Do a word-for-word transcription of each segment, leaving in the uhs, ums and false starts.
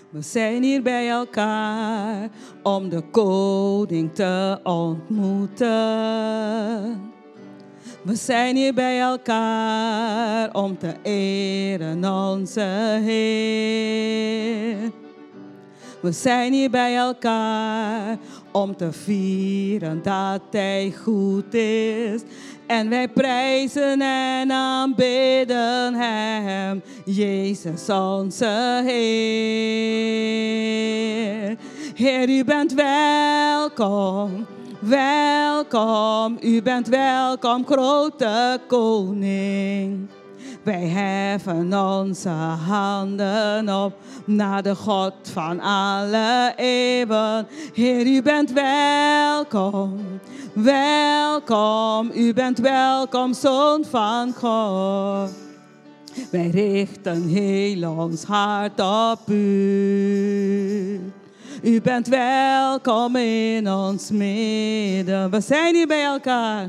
We zijn hier bij elkaar om de koning te ontmoeten. We zijn hier bij elkaar om te eren onze Heer. We zijn hier bij elkaar om te vieren dat Hij goed is. En wij prijzen en aanbidden Hem, Jezus onze Heer. Heer, U bent welkom, welkom, U bent welkom, grote koning. Wij heffen onze handen op naar de God van alle eeuwen. Heer, U bent welkom, welkom, U bent welkom, Zoon van God. Wij richten heel ons hart op U. U bent welkom in ons midden. We zijn hier bij elkaar.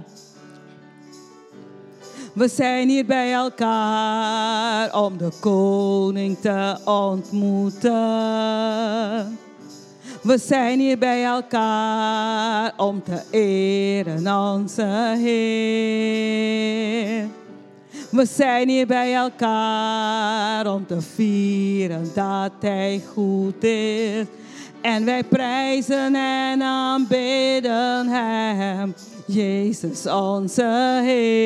We zijn hier bij elkaar om de koning te ontmoeten. We zijn hier bij elkaar om te eren onze Heer. We zijn hier bij elkaar om te vieren dat Hij goed is. En wij prijzen en aanbidden Hem, Jezus onze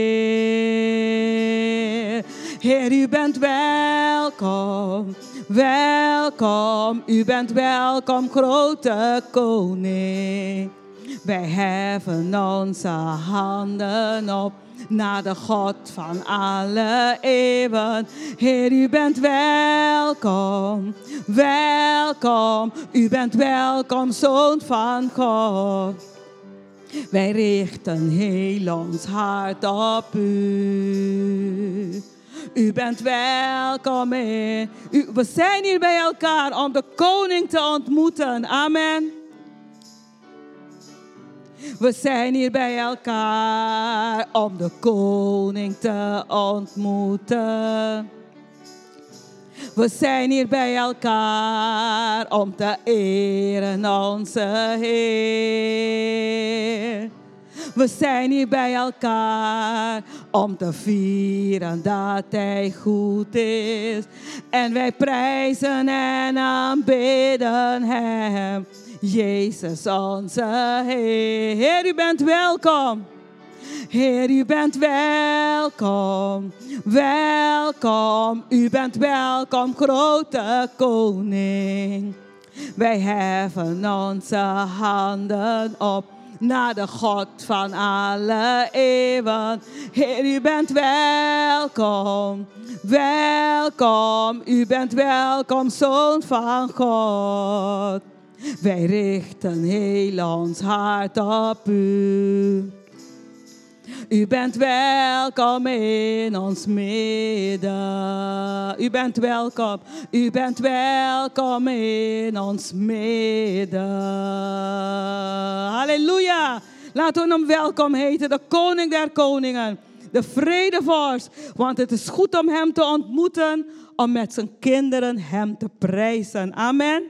Heer. Heer, U bent welkom, welkom, U bent welkom, grote koning. Wij heffen onze handen op naar de God van alle eeuwen. Heer, U bent welkom, welkom, U bent welkom, Zoon van God. Wij richten heel ons hart op U. U bent welkom in. U, we zijn hier bij elkaar om de koning te ontmoeten. Amen. We zijn hier bij elkaar om de koning te ontmoeten. We zijn hier bij elkaar om te eren onze Heer. We zijn hier bij elkaar om te vieren dat Hij goed is. En wij prijzen en aanbidden Hem, Jezus onze Heer. Heer, U bent welkom. Heer, U bent welkom, welkom, U bent welkom, grote koning. Wij heffen onze handen op naar de God van alle eeuwen. Heer, U bent welkom, welkom, U bent welkom, Zoon van God. Wij richten heel ons hart op U. U bent welkom in ons midden. U bent welkom. U bent welkom in ons midden. Halleluja. Laten we hem welkom heten. De koning der koningen. De vredevorst. Want het is goed om hem te ontmoeten. Om met zijn kinderen hem te prijzen. Amen.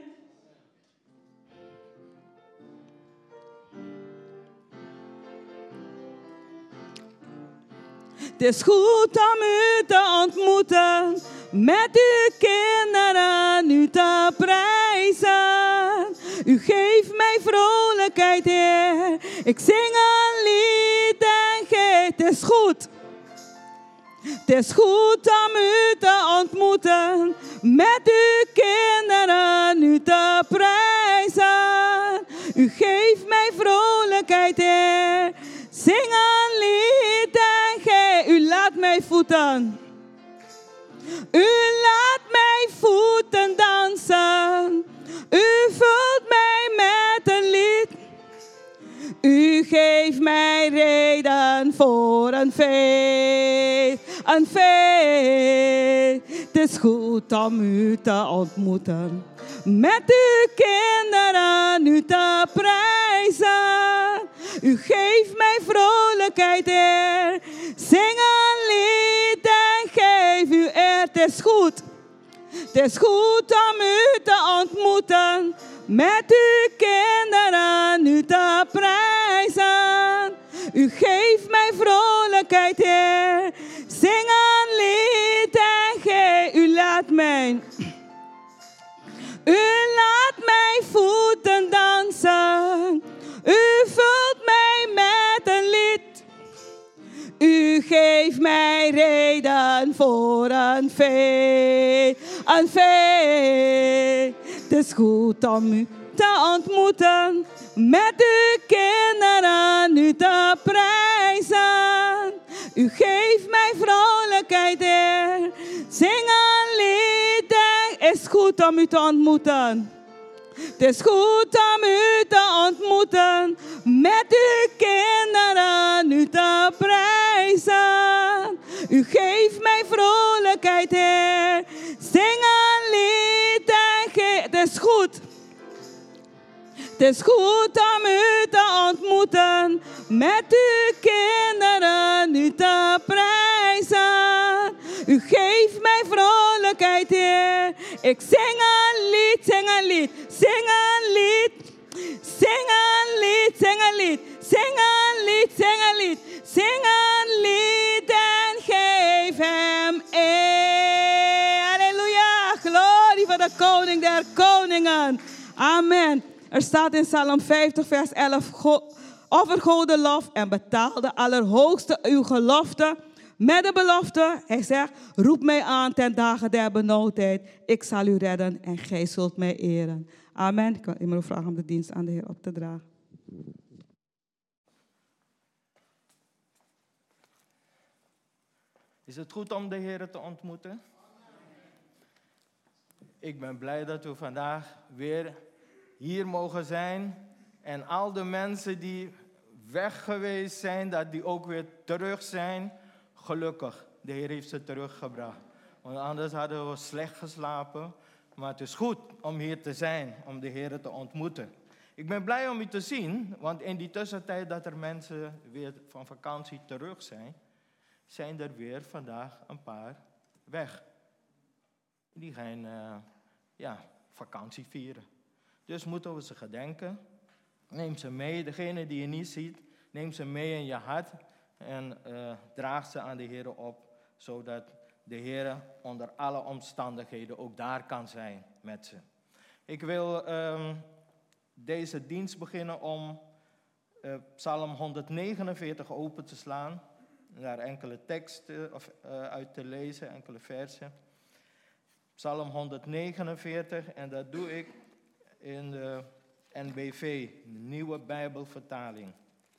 Het is goed om U te ontmoeten, met uw kinderen U te prijzen. U geeft mij vrolijkheid, Heer. Ik zing een lied en geef. Het is goed. Het is goed om U te ontmoeten, met uw kinderen U te prijzen. U geeft mij vrolijkheid, Heer. Zing een lied en geef. U laat mij voeten. U laat mij voeten dansen. U vult mij met een lied. U geeft mij reden voor een feest. Een feest. Het is goed om U te ontmoeten, met uw kinderen U te prijzen. U geeft mij vrolijkheid, Heer. Zing een lied en geef U eer. Het is goed. Het is goed om u te ontmoeten, met uw kinderen u te prijzen. U geeft mij vrolijkheid, Heer. Zing een lied en ge, u laat mij. U laat mijn voeten dansen. U vult mij met een lied. U geeft mij reden voor een feest. Een feest. Het is goed om u te ontmoeten, met uw kinderen u te prijzen. U geeft mij vrolijkheid, Heer. Zing een lied, het is goed om u te ontmoeten. Het is goed om u te ontmoeten, met uw kinderen u te prijzen. U geeft mij vrolijkheid, Heer. Zing een lied en ge- het is goed. Het is goed om u te ontmoeten, met uw kinderen u te prijzen. U geeft mij vrolijkheid, Heer. Ik zing een lied, zing een lied, zing een lied. Zing een lied, zing een lied, zing een lied, zing een lied. Zing een lied en geef hem eer. Halleluja, glorie voor de koning der koningen. Amen. Er staat in Psalm vijftig, vers elf. Offer goden lof en betaal de Allerhoogste uw gelofte. Met de belofte, hij zegt, roep mij aan ten dagen der benauwdheid. Ik zal u redden en gij zult mij eren. Amen. Ik wil iemand vragen om de dienst aan de Heer op te dragen. Is het goed om de Heer te ontmoeten? Ik ben blij dat we vandaag weer hier mogen zijn. En al de mensen die weg geweest zijn, dat die ook weer terug zijn. Gelukkig, de Heer heeft ze teruggebracht. Want anders hadden we slecht geslapen. Maar het is goed om hier te zijn, om de Heer te ontmoeten. Ik ben blij om u te zien, want in die tussentijd dat er mensen weer van vakantie terug zijn, zijn er weer vandaag een paar weg. Die gaan uh, ja, vakantie vieren. Dus moeten we ze gedenken. Neem ze mee. Degene die je niet ziet, neem ze mee in je hart. En uh, draag ze aan de Heer op. Zodat de Heer onder alle omstandigheden ook daar kan zijn met ze. Ik wil um, deze dienst beginnen om uh, Psalm honderdnegenenveertig open te slaan. Daar enkele teksten of, uh, uit te lezen, enkele versen. Psalm honderdnegenenveertig, en dat doe ik in de N B V, de Nieuwe Bijbelvertaling.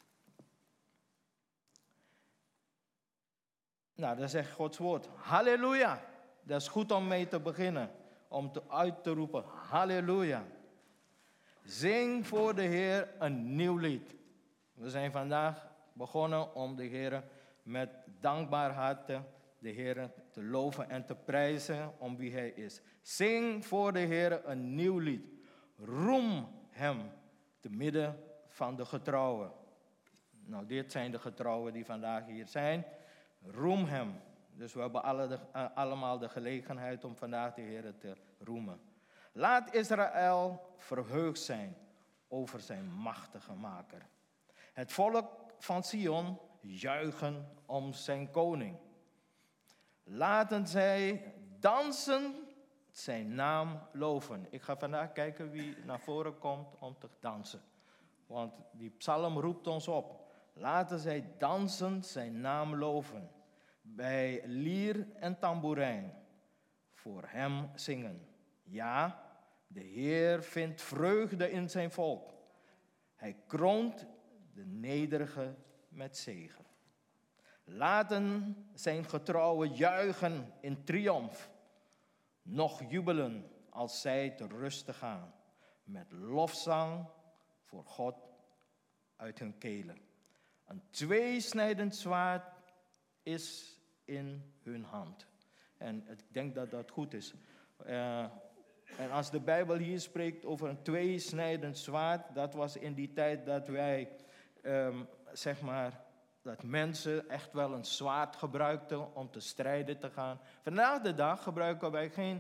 Nou, dat zegt Gods woord. Halleluja! Dat is goed om mee te beginnen. Om te uit te roepen. Halleluja! Zing voor de Heer een nieuw lied. We zijn vandaag begonnen om de Heer met dankbaar hart de Heer te loven en te prijzen om wie Hij is. Zing voor de Heer een nieuw lied. Roem Hem te midden van de getrouwen. Nou, dit zijn de getrouwen die vandaag hier zijn. Roem Hem. Dus we hebben alle de, uh, allemaal de gelegenheid om vandaag de Heer te roemen. Laat Israël verheugd zijn over zijn machtige maker. Het volk van Sion juichen om zijn koning. Laten zij dansen, zijn naam loven. Ik ga vandaag kijken wie naar voren komt om te dansen. Want die psalm roept ons op. Laten zij dansen, zijn naam loven. Bij lier en tamboerijn voor hem zingen. Ja, de Heer vindt vreugde in zijn volk. Hij kroont de nederige met zegen. Laten zijn getrouwen juichen in triomf. Nog jubelen als zij te rusten gaan. Met lofzang voor God uit hun kelen. Een tweesnijdend zwaard is in hun hand. En ik denk dat dat goed is. Uh, en als de Bijbel hier spreekt over een tweesnijdend zwaard, dat was in die tijd dat wij, um, zeg maar, dat mensen echt wel een zwaard gebruikten om te strijden te gaan. Vandaag de dag gebruiken wij geen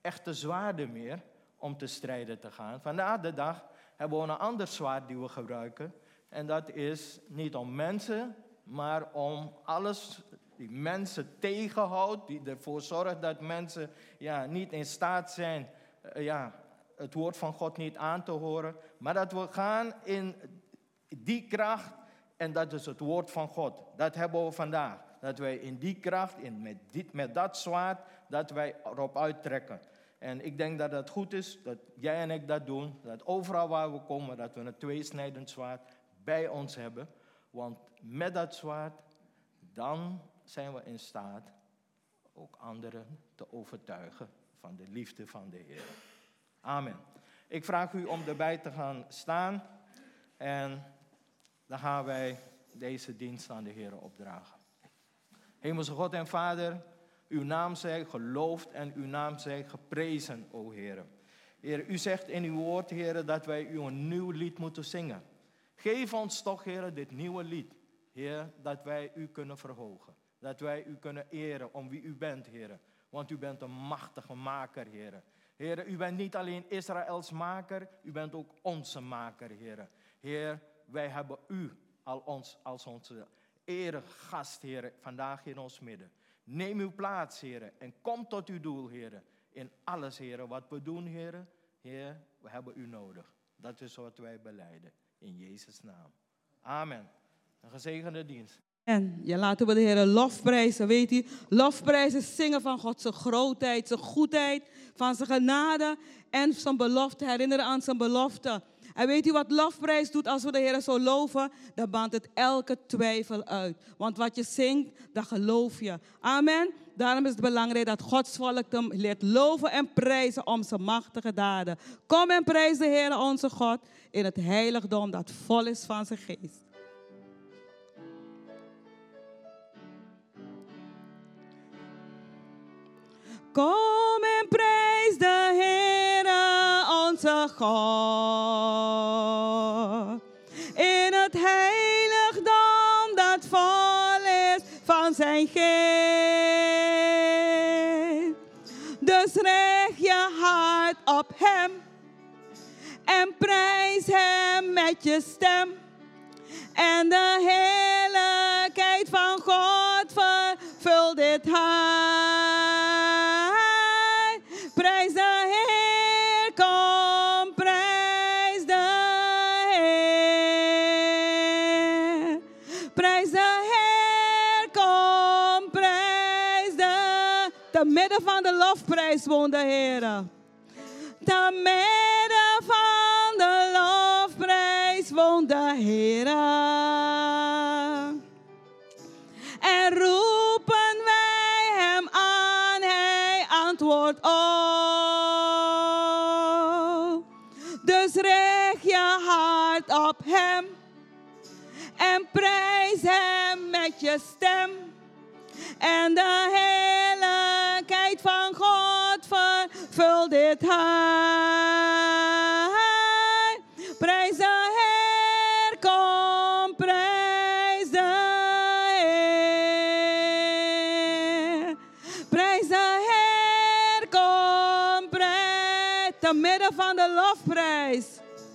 echte zwaarden meer om te strijden te gaan. Vandaag de dag hebben we een ander zwaard die we gebruiken. En dat is niet om mensen, maar om alles die mensen tegenhoudt, die ervoor zorgt dat mensen ja, niet in staat zijn uh, ja, het woord van God niet aan te horen. Maar dat we gaan in die kracht en dat is het woord van God. Dat hebben we vandaag. Dat wij in die kracht, in, met, dit, met dat zwaard, dat wij erop uittrekken. En ik denk dat het goed is dat jij en ik dat doen. Dat overal waar we komen, dat we een tweesnijdend zwaard bij ons hebben. Want met dat zwaard, dan zijn we in staat ook anderen te overtuigen van de liefde van de Heer. Amen. Ik vraag u om erbij te gaan staan. En dan gaan wij deze dienst aan de Heer opdragen. Hemelse God en Vader, uw naam zij geloofd en uw naam zij geprezen, o Heer. Heer, u zegt in uw woord, Heer, dat wij u een nieuw lied moeten zingen. Geef ons toch, Heer, dit nieuwe lied. Heer, dat wij u kunnen verhogen. Dat wij u kunnen eren om wie u bent, Heer. Want u bent een machtige maker, Heer. Heer, u bent niet alleen Israëls maker, u bent ook onze maker, Heer. Heer, wij hebben u al ons, als onze eregast, Heer, vandaag in ons midden. Neem uw plaats, Heer, en kom tot uw doel, Heer. In alles, Heer, wat we doen, Heer. Heer, we hebben u nodig. Dat is wat wij belijden. In Jezus' naam. Amen. Een gezegende dienst. En ja, laten we de Heer lofprijzen, weet u. Lofprijzen zingen van Gods grootheid, zijn goedheid, van zijn genade en zijn belofte. Herinneren aan zijn belofte. En weet u wat lofprijs doet als we de Heer zo loven? Dan baant het elke twijfel uit. Want wat je zingt, dat geloof je. Amen. Daarom is het belangrijk dat Gods volk hem leert loven en prijzen om zijn machtige daden. Kom en prijs de Heer onze God in het heiligdom dat vol is van zijn geest. Kom en prijs de Heere onze God. In het heiligdom dat vol is van zijn geest. Dus richt je hart op hem. En prijs hem met je stem. En de heerlijkheid van God vervult dit hart. Prijs de Heer, kom, prijs de Heer. Prijs de Heer, kom, prijs de... Te midden van de lofprijs woont de Heer. Te midden van de lofprijs woont de Heer. En roepen wij hem aan, hij antwoordt op. Dus richt je hart op hem en prijs hem met je stem. En de heerlijkheid van God vervult dit hart. Prijs de Heer, kom, prijs de Heer. Prijs de Heer, kom, prijs. Te midden van de lofprijs.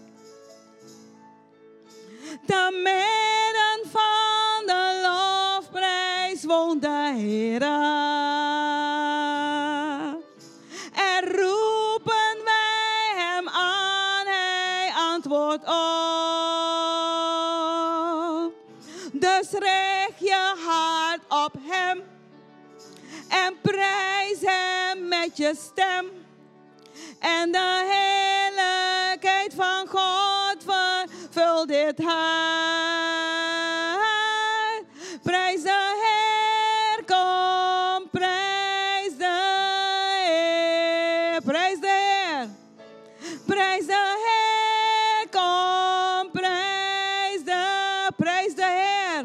Te midden van de lofprijs woont de Heer. En roepen wij hem aan, hij antwoordt op. Dus richt je hart op hem en prijs hem met je stem. En de heerlijkheid van God vervult dit hart. Prijs de Heer, kom, prijs de Heer. Prijs de Heer. Prijs de Heer, kom, prijs de, prijs de Heer.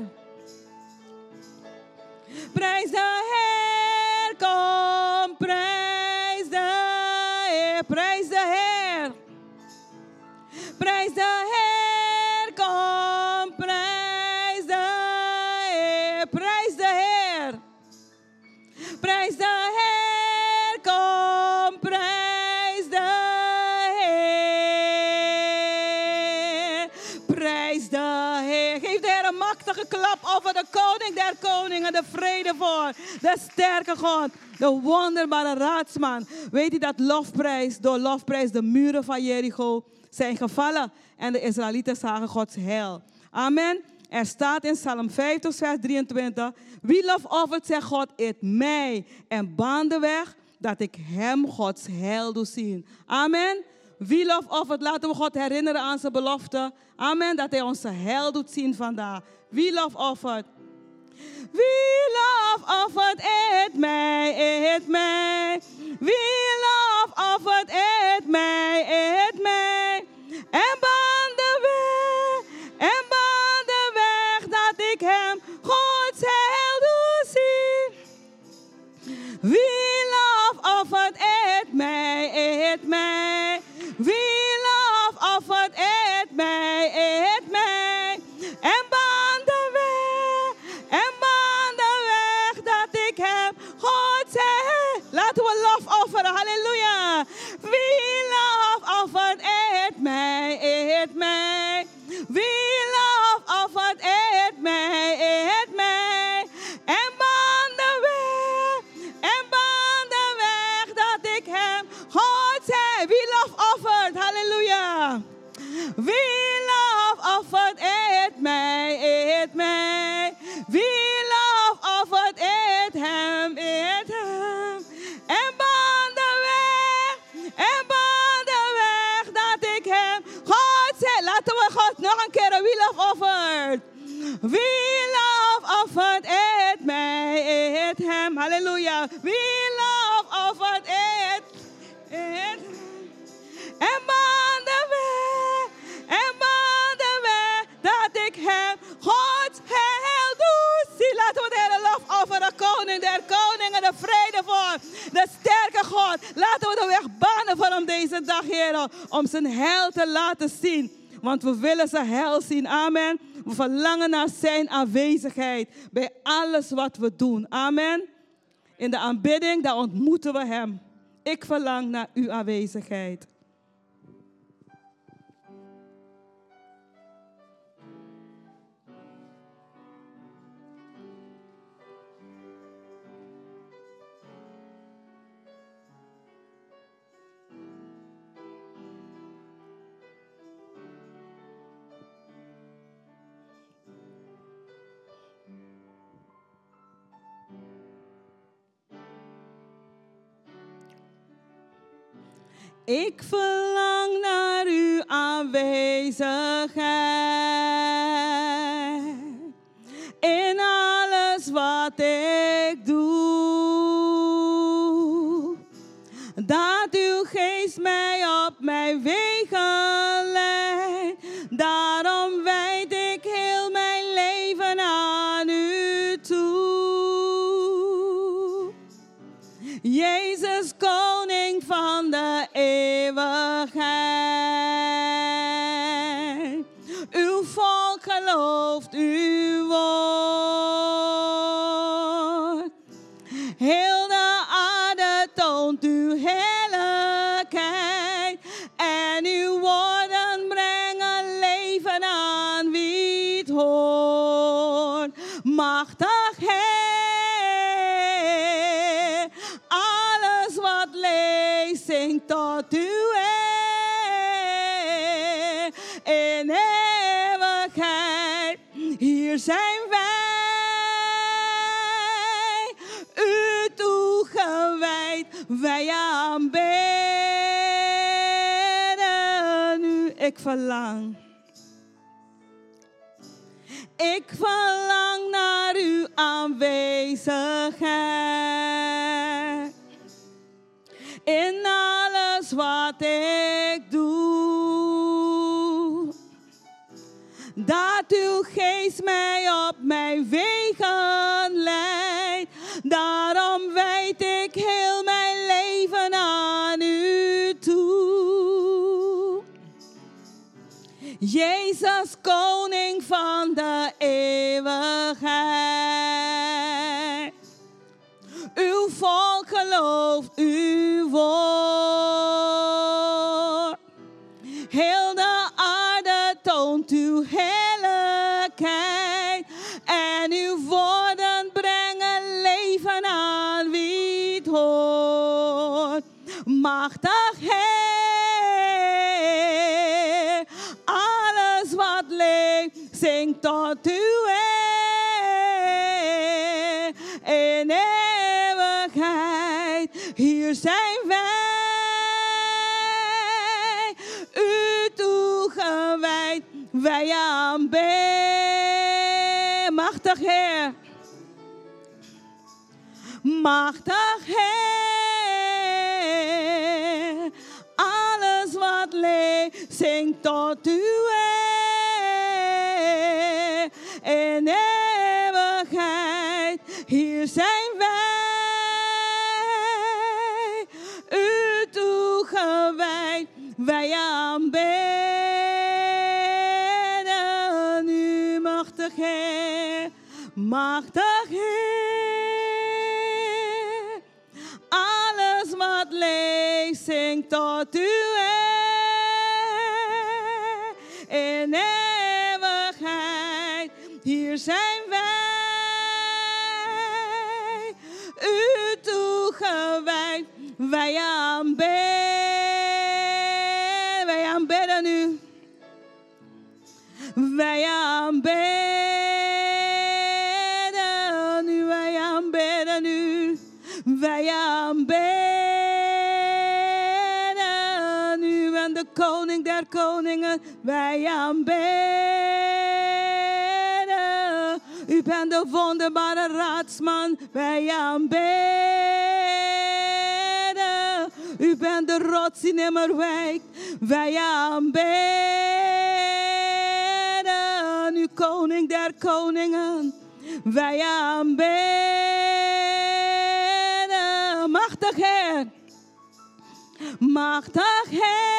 Prijs de Heer, kom, prijs de Heer. Prijs de Heer. Prijs de Heer, kom, prijs de Heer. Prijs de Heer. Prijs de Heer, kom, prijs geklap over de koning der koningen, de vrede voor, de sterke God, de wonderbare raadsman. Weet u dat lofprijs, door lofprijs de muren van Jericho zijn gevallen en de Israëlieten zagen Gods heil. Amen. Er staat in Psalm vijftig, vers drieëntwintig. Wie lof offert, zegt God, eet mij en baan de weg dat ik hem Gods heil doe zien. Amen. Wie lof offert, laten we God herinneren aan zijn belofte. Amen, dat hij onze heil doet zien vandaag. Wie lof offert? Wie lof offert, eet mij, eet mij. Wie lof offert, eet mij, eet mij. En baan de weg, en baan de weg dat ik hem Gods heil doe zien. Wie lof offert, eet mij, eet mij. Wie lof offert, eet mij, eet mij. En baan de weg, en baan de weg dat ik hem Gods heil. Laten we lof offeren, halleluja. Wie lof offert, eet mij, eet mij. Wie lof offert, eet mij, eet mij. En baan de weg, en baan de weg dat ik hem Gods heil. Wie lof offert, halleluja. Wie lof offert, eet mij, eet mij. Wie lof offert, eet hem, eet hem. En baan de weg, en baan de weg dat ik hem Gods heil. Laten we God nog een keer, wie lof offert. Wie lof offert, eet mij, eet hem. Halleluja. Wie lof offert, eet, eet hem. En baan de weg, en baan de weg dat ik hem Gods heil doe. Zie, laten we de Heer lof offeren, koning der koningen, de vrede voor, de sterke God. Laten we de weg banen voor hem deze dag, Heer, om zijn heil te laten zien. Want we willen zijn heil zien, amen. We verlangen naar zijn aanwezigheid bij alles wat we doen, amen. In de aanbidding, daar ontmoeten we hem. Ik verlang naar uw aanwezigheid. Ik verlang naar uw aanwezigheid. In alles wat ik doe. Dat uw geest mij op mijn wegen leidt. Daarom wijd ik heel mijn leven aan u toe. Jezus, koning van de eeuwigheid. Uw volk gelooft uw woord. Heel de aarde toont uw heerlijkheid. En uw woorden brengen leven aan wie het hoort. Machtig Heer, alles wat leest zingt tot uw eer. In eeuwigheid, hier zijn wij, u toegewijd. Wij aanbidden u. Ik verlang. Ik verlang naar uw aanwezigheid. In alles wat ik doe. Dat uw geest mij op mijn wegen leidt. Daarom wijd ik heel mijn leven aan u toe. Jezus, koning van de eeuwigheid. Uw volk gelooft uw woord. Heel de aarde toont uw heerlijkheid. machtig Heer. Alles wat leeft, zingt tot uw eer. In eeuwigheid, hier zijn wij. U toegewijd, wij aanbidden. Machtig Heer. Machtig Heer, alles wat leeft, zingt tot uw eer. In eeuwigheid, hier zijn wij. U toegewijd, wij aanbidden u, machtig Heer, machtig Heer. Zing tot uw eer. In eeuwigheid, hier zijn wij. U toegewijd, wij aanbidden. Wij aanbidden u. Wij aanbidden u. Wij aanbidden u. Wij aanbidden. De koning der koningen, wij aanbidden. U bent de wonderbare raadsman, wij aanbidden. U bent de rots die nimmer wijkt, wij aanbidden. U koning der koningen, wij aanbidden. Machtig Heer, machtig Heer.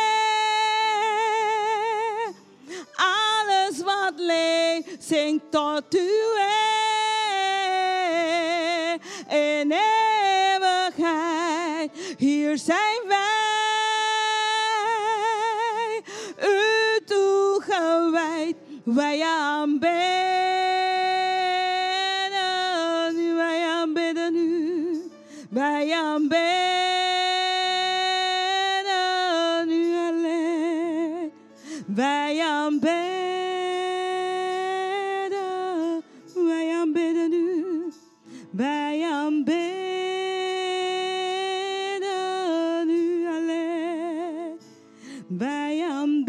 Alles wat leeft, zingt tot uw eer. In eeuwigheid, hier zijn wij. U toegewijd, wij aanbidden u, wij aanbidden u, wij aanbidden u alleen. Wij aanbidden, wij aanbidden u, wij aanbidden u alleen. Wij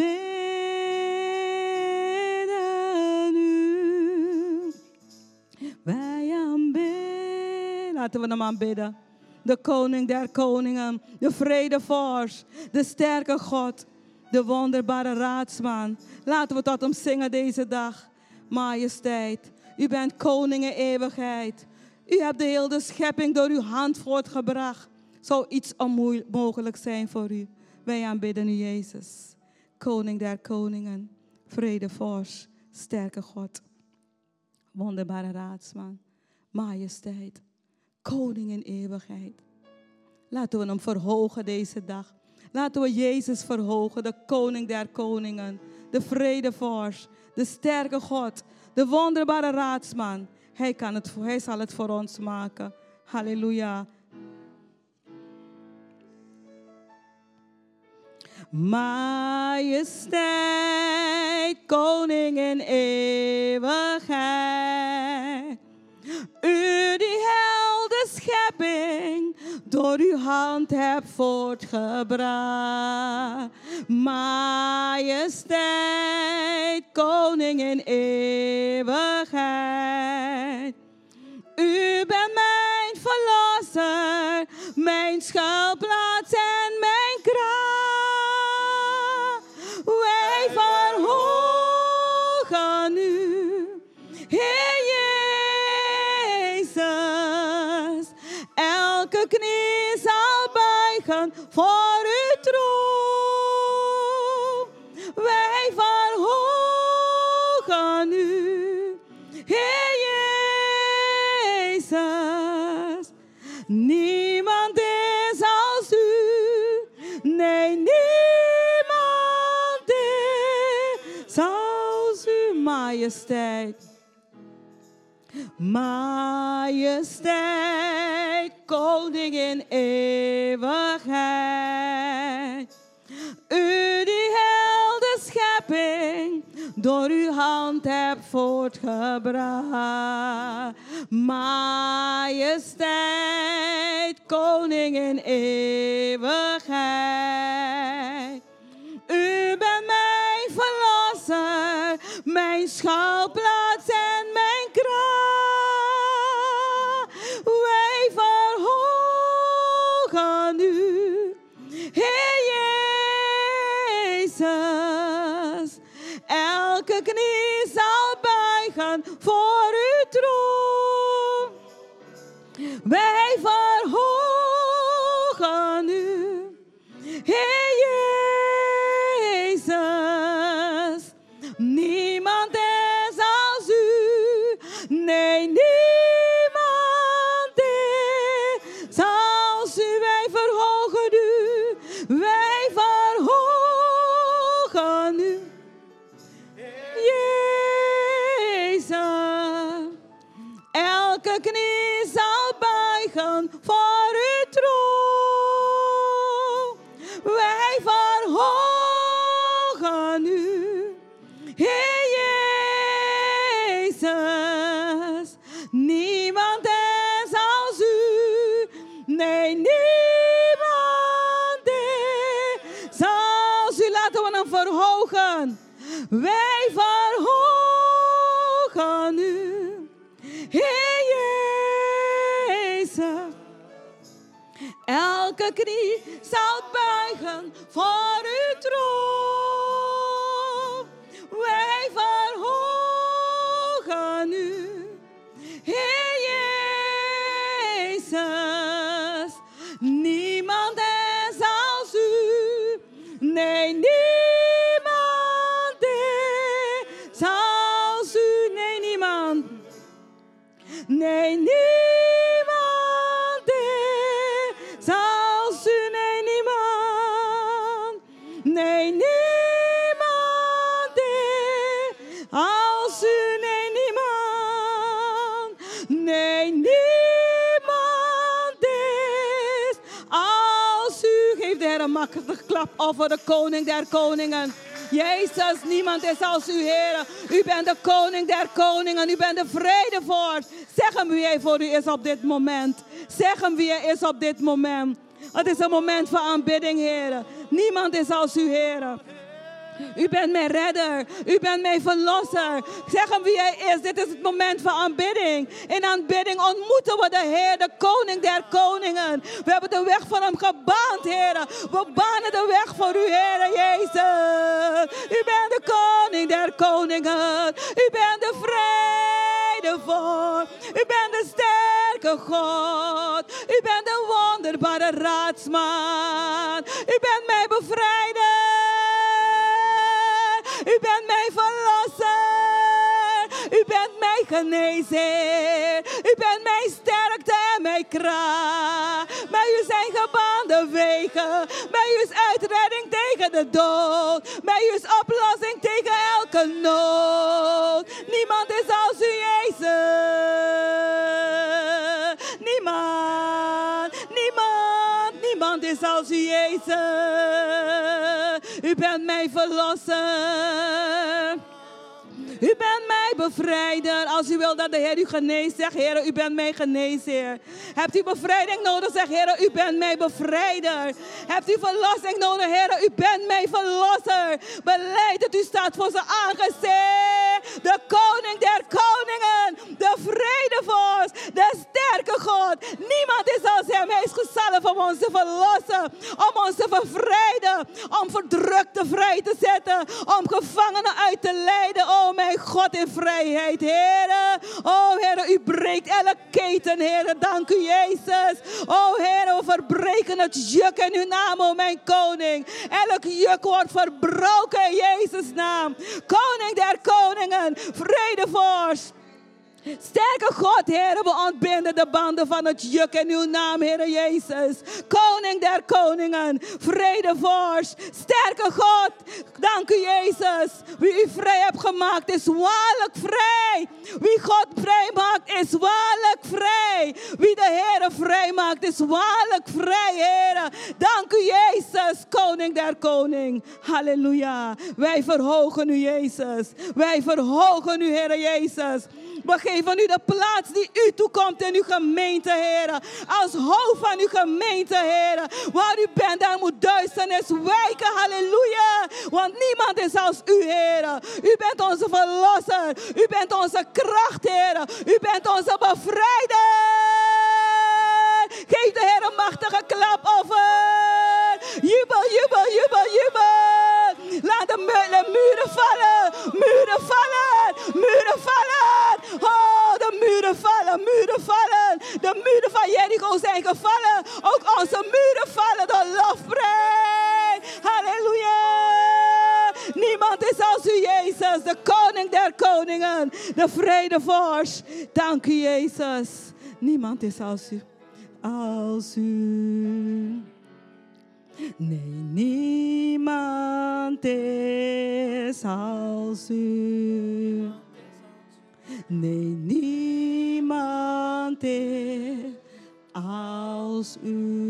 aanbidden u, wij aanbidden. Laten we hem aanbidden. De koning der koningen, de vredevorst, de sterke God. De wonderbare raadsman. Laten we tot hem zingen deze dag. Majesteit, u bent koning in eeuwigheid. U hebt de hele schepping door uw hand voortgebracht. Zou iets onmogelijk zijn voor u. Wij aanbidden u, Jezus. Koning der koningen, vredevorst, sterke God. Wonderbare raadsman. Majesteit, koning in eeuwigheid. Laten we hem verhogen deze dag. Laten we Jezus verhogen, de koning der koningen, de vredevorst, de sterke God, de wonderbare raadsman. Hij, kan het, hij zal het voor ons maken. Halleluja. Majesteit, koning in eeuwigheid. U die heel de schepping door uw hand hebt voortgebracht. Majesteit, koning in eeuwigheid. U bent mijn verlosser, mijn schuilplaats en mijn kracht. Wij verhogen u, Heer Jezus. Elke knie zal buigen voor uw troon. Wij verhogen u, Heer Jezus. Niemand is als u, nee, niemand is als u, majesteit. Majesteit, koning in eeuwigheid. voortgebracht. Majesteit, koning in eeuwigheid. U bent mijn verlosser, mijn schuilplaats en mijn kracht. Wij verhogen u, Heer Jezus. Elke knie zal buigen voor uw troon. Wij verhogen u, Heer Jezus. Niemand is als u, nee, niemand is als u. Wij verhogen u, wij verhogen u, Jezus. Elke knie zal buigen voor uw troon. Wij verhogen u, Heer Jezus. Niemand is als u, nee, niemand is als u. Laten we hem verhogen. Wij verhogen u, Heer Jezus. Elke knie zal buigen voor uw troon. Wij verhogen u, Heer Jezus. Niemand is als u, nee, niemand is als u. Nee, niemand. Nee, niemand is als u. Nee, niemand. Nee, niemand is als u. Nee, niemand. Nee, niemand is als u. Geef de Heer een machtige klap over de koning der koningen. Jezus, niemand is als u, Heer. U bent de koning der koningen. U bent de vredevorst. Zeg hem wie hij voor u is op dit moment. Zeg hem wie hij is op dit moment. Het is een moment van aanbidding, Heer. Niemand is als u, Heer. U bent mijn redder. U bent mijn verlosser. Zeg hem wie hij is. Dit is het moment van aanbidding. In aanbidding ontmoeten we de Heer, de koning der koningen. We hebben de weg voor hem gebaand, Heer. We banen de weg voor u, Heer Jezus. U bent de koning der koningen. U bent de vredevorst. U bent de sterke God. U bent de wonderbare raadsman. U bent mijn bevrijder. U bent mijn verlosser. U bent mijn genezer. U bent mijn sterkte en mijn kracht. Bij u zijn gebaande wegen. Bij u is uitredding tegen de dood. Bij u is oplossing tegen elke nood. Niemand is als u, Jezus. Niemand, niemand, niemand is als u, Jezus. U bent mijn verlosser. U bent mijn bevrijder. Als u wil dat de Heer u geneest, zeg Heer, u bent mijn geneesheer. Hebt u bevrijding nodig, zeg Heer, u bent mijn bevrijder. Hebt u verlossing nodig, Heer, u bent mijn verlosser. Beleid dat u staat voor zijn aangezicht. De koning der koningen, de vredevorst, de sterke God. Niemand is als hem. Hij is gezalfd om ons te verlossen, om ons te bevrijden, om verdrukten vrij te zetten, om gevangenen uit te leiden. Oh mijn God in vrijheid, Heer. Oh Heer, u breekt elke keten, Heer. Dank u, Jezus. Oh Heer, we verbreken het juk in uw naam, oh mijn koning. Elk juk wordt verbroken in Jezus' naam. Koning der koningen, vredevorst. Sterke God, Heer, we ontbinden de banden van het juk in uw naam, Heer Jezus. Koning der koningen, vredevorst. Sterke God, dank u Jezus. Wie u vrij hebt gemaakt is waarlijk vrij. Wie God vrij maakt is waarlijk vrij. Wie de Heer vrij maakt is waarlijk vrij, Heer. Dank u Jezus, koning der koning. Halleluja. Wij verhogen u Jezus. Wij verhogen u, Heer Jezus. We geven u de plaats die u toekomt in uw gemeente, Heer. Als hoofd van uw gemeente, Heer. Waar u bent, daar moet duisternis wijken. Halleluja. Want niemand is als u, Heer. U bent onze verlosser. U bent onze kracht, Heer. U bent onze bevrijder. Geef de Heer een machtige klapoffer. Jubel, jubel, jubel, jubel. Laat de, mu- de muren vallen. Muren vallen. Muren vallen. Oh, de muren vallen. Muren vallen. De muren van Jericho zijn gevallen. Ook onze muren vallen door lofprijs. Halleluja. Niemand is als u, Jezus. De koning der koningen. De vredevorst. Dank u, Jezus. Niemand is als u. Als u. Nee, niemand is als u. Nee, niemand is als u.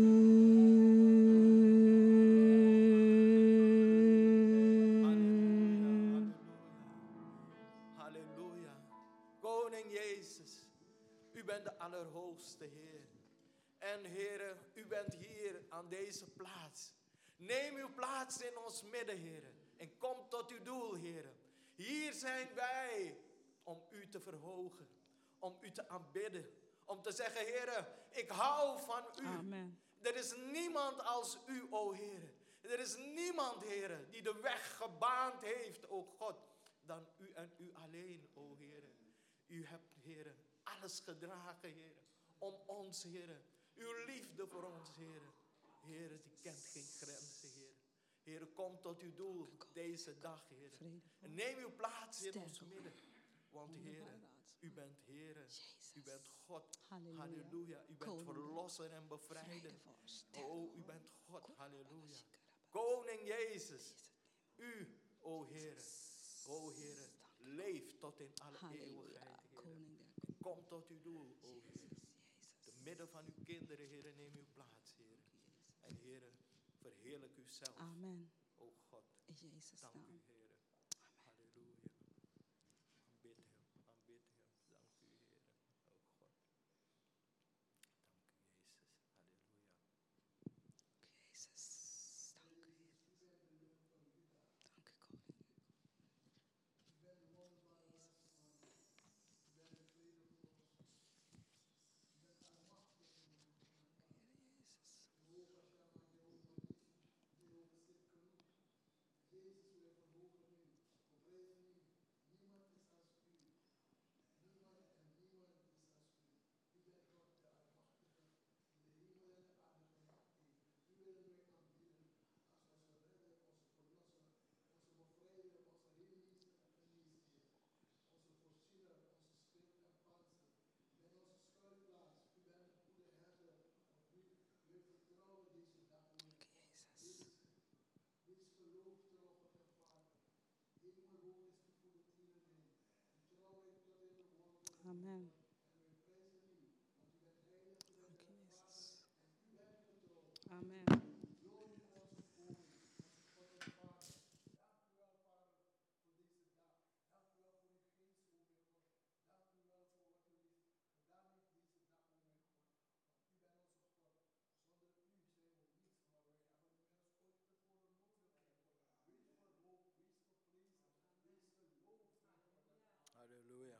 Halleluja. Koning Jezus, u bent de allerhoogste Heer. En Heere, u bent hier aan deze plaats. Neem uw plaats in ons midden, Heere. En kom tot uw doel, Heere. Hier zijn wij om u te verhogen. Om u te aanbidden. Om te zeggen, Heere, ik hou van u. Amen. Er is niemand als u, o Heere. Er is niemand, Heere, die de weg gebaand heeft, o God, dan u en u alleen, o Heere. U hebt, Heere, alles gedragen, Heere, om ons, Heere. Uw liefde voor ons, Heere. Heere, die kent geen grenzen, Heere. Heere, kom tot uw doel deze dag, Heere. En neem uw plaats in ons midden. Want, Heere, u bent Heere. U bent God. Halleluja. U bent verlosser en bevrijder. Oh, u bent God. Halleluja. Koning Jezus. U, o Heere. O Heere, leef tot in alle eeuwigheid, Heere. Kom tot uw doel, o Heere. Midden van uw kinderen, Heere, neem uw plaats, Heere. En Heere, verheerlijk uzelf. Amen. O God, in Jezus' dank naam. u, Heere. Halleluja. Aanbid hem, aanbid hem. Dank u, Heere. O God. Dank u, Jezus. Halleluja. Jezus, dank u. Dank u, koning. Amen. Dank u, Jezus. Amen. Halleluja.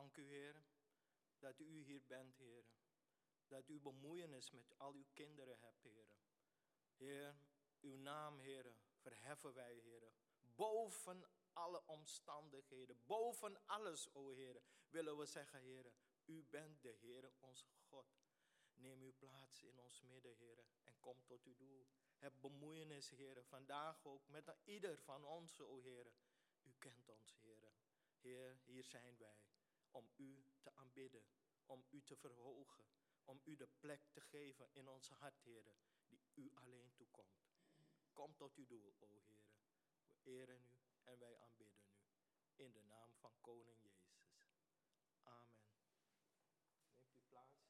dank u, Heer, dat u hier bent, Heer. Dat u bemoeienis met al uw kinderen hebt, Heer. Heer, uw naam, Heer, verheffen wij, Heer. Boven alle omstandigheden, boven alles, o Heer, willen we zeggen, Heer, u bent de Heer, onze God. Neem uw plaats in ons midden, Heer, en kom tot uw doel. Heb bemoeienis, Heer, vandaag ook met ieder van ons, o Heer. U kent ons, Heer. Heer, hier zijn wij om u te aanbidden, om u te verhogen, om u de plek te geven in ons hart, Heer, die u alleen toekomt. Kom tot uw doel, o Heer. We eren u en wij aanbidden u. In de naam van Koning Jezus. Amen. Neemt u plaats.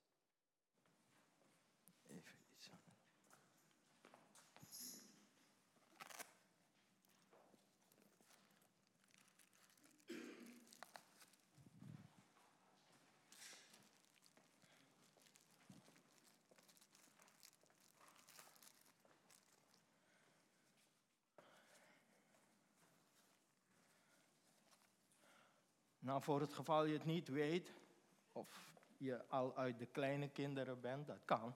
Even iets aan. Nou, voor het geval je het niet weet, of je al uit de kleine kinderen bent, dat kan.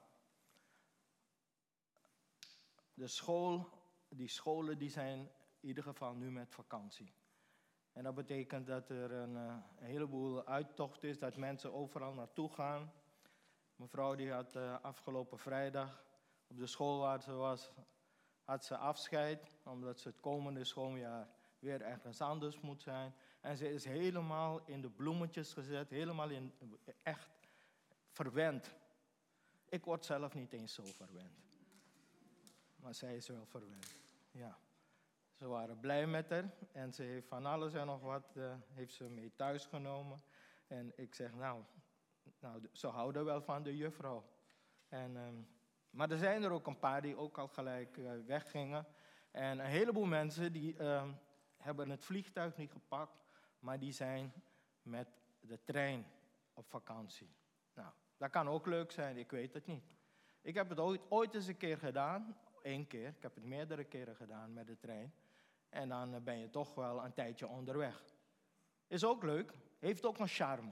De school, die scholen die zijn in ieder geval nu met vakantie. En dat betekent dat er een, een heleboel uittocht is, dat mensen overal naartoe gaan. Mevrouw die had uh, afgelopen vrijdag op de school waar ze was, had ze afscheid, omdat ze het komende schooljaar weer ergens anders moet zijn. En ze is helemaal in de bloemetjes gezet, helemaal in, echt verwend. Ik word zelf niet eens zo verwend. Maar zij is wel verwend, ja. Ze waren blij met haar en ze heeft van alles en nog wat uh, heeft ze mee thuis genomen. En ik zeg, nou, nou ze houden wel van de juffrouw. En, um, maar er zijn er ook een paar die ook al gelijk uh, weggingen. En een heleboel mensen die uh, hebben het vliegtuig niet gepakt, maar die zijn met de trein op vakantie. Nou, dat kan ook leuk zijn, ik weet het niet. Ik heb het ooit, ooit eens een keer gedaan, één keer. Ik heb het meerdere keren gedaan met de trein. En dan ben je toch wel een tijdje onderweg. Is ook leuk, heeft ook een charme.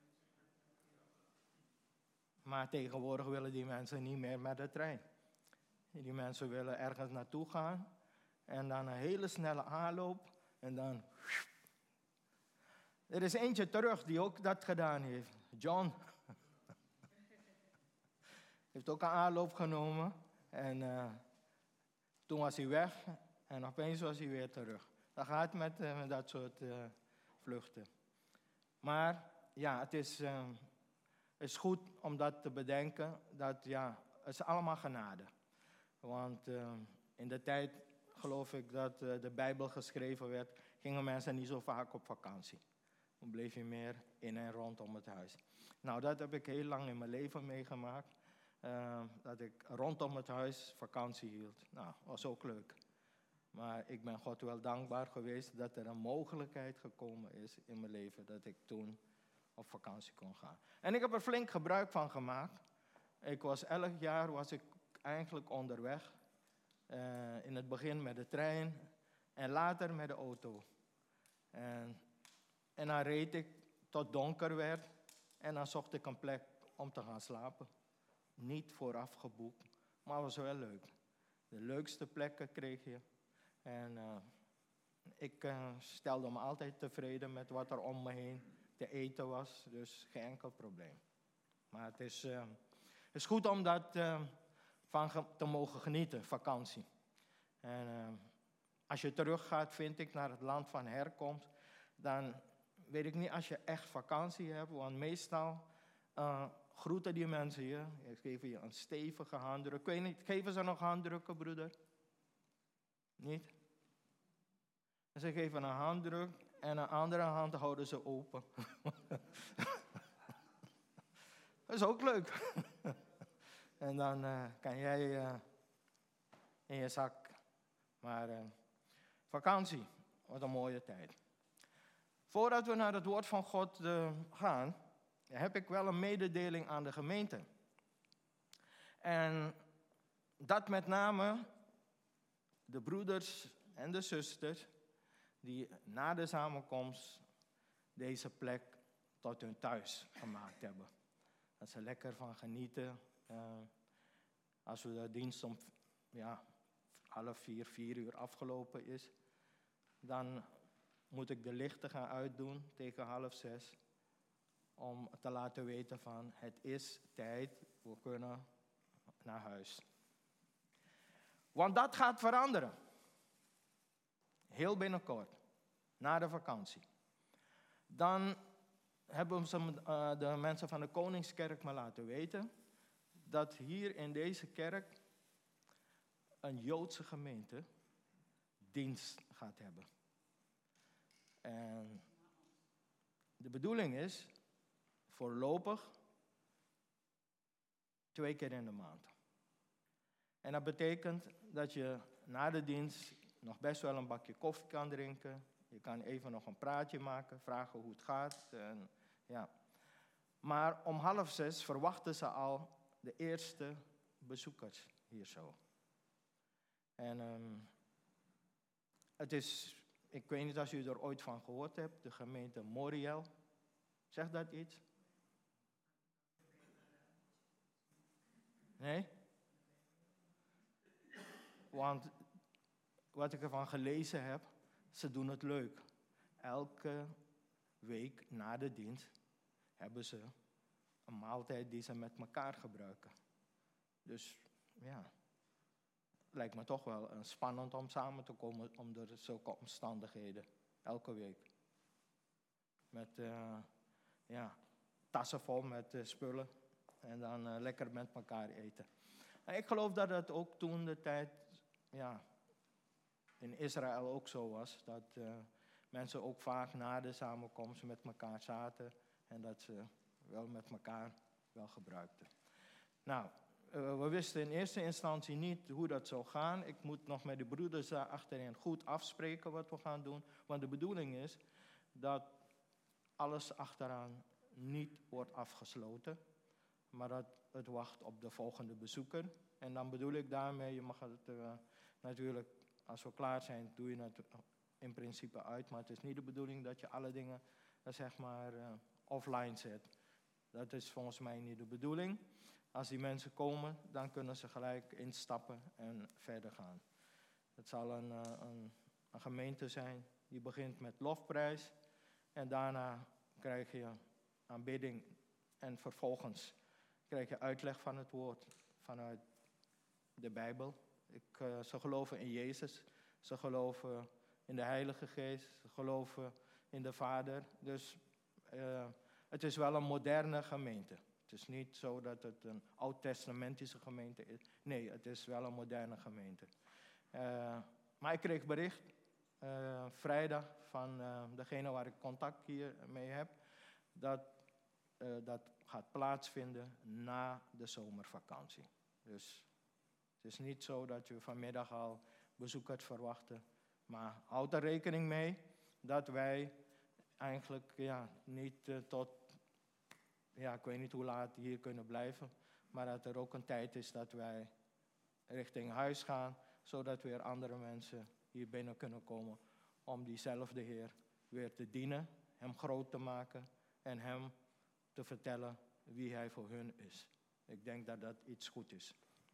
Maar tegenwoordig willen die mensen niet meer met de trein. Die mensen willen ergens naartoe gaan en dan een hele snelle aanloop en dan... Er is eentje terug die ook dat gedaan heeft. John. Heeft ook een aanloop genomen en uh, toen was hij weg en opeens was hij weer terug. Dat gaat met, uh, met dat soort uh, vluchten. Maar ja, het is, uh, is goed om dat te bedenken, dat ja, het is allemaal genade. Want uh, in de tijd, geloof ik, dat uh, de Bijbel geschreven werd, gingen mensen niet zo vaak op vakantie. Dan bleef je meer in en rondom het huis. Nou, dat heb ik heel lang in mijn leven meegemaakt. Uh, dat ik rondom het huis vakantie hield. Nou, was ook leuk. Maar ik ben God wel dankbaar geweest dat er een mogelijkheid gekomen is in mijn leven dat ik toen op vakantie kon gaan. En ik heb er flink gebruik van gemaakt. Ik was elk jaar was ik eigenlijk onderweg. Uh, in het begin met de trein en later met de auto. En, en dan reed ik tot donker werd en dan zocht ik een plek om te gaan slapen. Niet vooraf geboekt, maar het was wel leuk. De leukste plekken kreeg je. En uh, ik uh, stelde me altijd tevreden met wat er om me heen te eten was. Dus geen enkel probleem. Maar het is, uh, het is goed om dat uh, van ge- te mogen genieten, vakantie. En uh, als je teruggaat, vind ik, naar het land van herkomst, dan weet ik niet als je echt vakantie hebt, want meestal uh, groeten die mensen je. Ze geven je een stevige handdruk. Ik weet niet, geven ze nog handdrukken, broeder? Niet? En ze geven een handdruk en een andere hand houden ze open. Dat is ook leuk. En dan uh, kan jij uh, in je zak. Maar uh, vakantie, wat een mooie tijd. Voordat we naar het woord van God uh, gaan, heb ik wel een mededeling aan de gemeente. En dat met name de broeders en de zusters die na de samenkomst deze plek tot hun thuis gemaakt hebben. Dat ze lekker van genieten. Uh, als we de dienst om ja, half vier, vier uur afgelopen is, dan moet ik de lichten gaan uitdoen tegen half zes. Om te laten weten van het is tijd, we kunnen naar huis. Want dat gaat veranderen. Heel binnenkort, na de vakantie. Dan hebben ze, uh, de mensen van de Koningskerk me laten weten dat hier in deze kerk een Joodse gemeente dienst gaat hebben. En de bedoeling is voorlopig twee keer in de maand. En dat betekent dat je na de dienst nog best wel een bakje koffie kan drinken. Je kan even nog een praatje maken, vragen hoe het gaat. En, ja. Maar om half zes verwachten ze al de eerste bezoekers hier zo. En um, het is, ik weet niet als u er ooit van gehoord hebt, de gemeente Moriel. Zegt dat iets? Nee? Want wat ik ervan gelezen heb, ze doen het leuk. Elke week na de dienst hebben ze een maaltijd die ze met elkaar gebruiken. Dus ja, lijkt me toch wel uh, spannend om samen te komen onder zulke omstandigheden. Elke week. Met uh, ja, tassen vol met uh, spullen en dan uh, lekker met elkaar eten. En ik geloof dat het ook toen de tijd ja, in Israël ook zo was. Dat uh, mensen ook vaak na de samenkomst met elkaar zaten en dat ze wel met elkaar wel gebruikten. Nou, uh, we wisten in eerste instantie niet hoe dat zou gaan. Ik moet nog met de broeders daar achterin goed afspreken wat we gaan doen. Want de bedoeling is dat alles achteraan niet wordt afgesloten, maar dat het wacht op de volgende bezoeker. En dan bedoel ik daarmee, je mag het uh, natuurlijk, als we klaar zijn, doe je het in principe uit. Maar het is niet de bedoeling dat je alle dingen, uh, zeg maar, uh, offline zet. Dat is volgens mij niet de bedoeling. Als die mensen komen, dan kunnen ze gelijk instappen en verder gaan. Het zal een, uh, een, een gemeente zijn die begint met lofprijs. En daarna krijg je aanbidding en vervolgens krijg je uitleg van het woord vanuit de Bijbel. Ik, uh, ze geloven in Jezus, ze geloven in de Heilige Geest, ze geloven in de Vader. Dus uh, het is wel een moderne gemeente. Het is niet zo dat het een oud-testamentische gemeente is. Nee, het is wel een moderne gemeente. Uh, maar ik kreeg bericht uh, vrijdag van uh, degene waar ik contact hier mee heb, dat uh, dat gaat plaatsvinden na de zomervakantie. Dus het is niet zo dat je vanmiddag al bezoek gaat verwachten. Maar houd er rekening mee dat wij eigenlijk ja, niet uh, tot, ja, ik weet niet hoe laat hier kunnen blijven. Maar dat er ook een tijd is dat wij richting huis gaan, zodat weer andere mensen hier binnen kunnen komen om diezelfde Heer weer te dienen, hem groot te maken en hem te vertellen wie hij voor hun is. Ik denk dat dat iets goed is.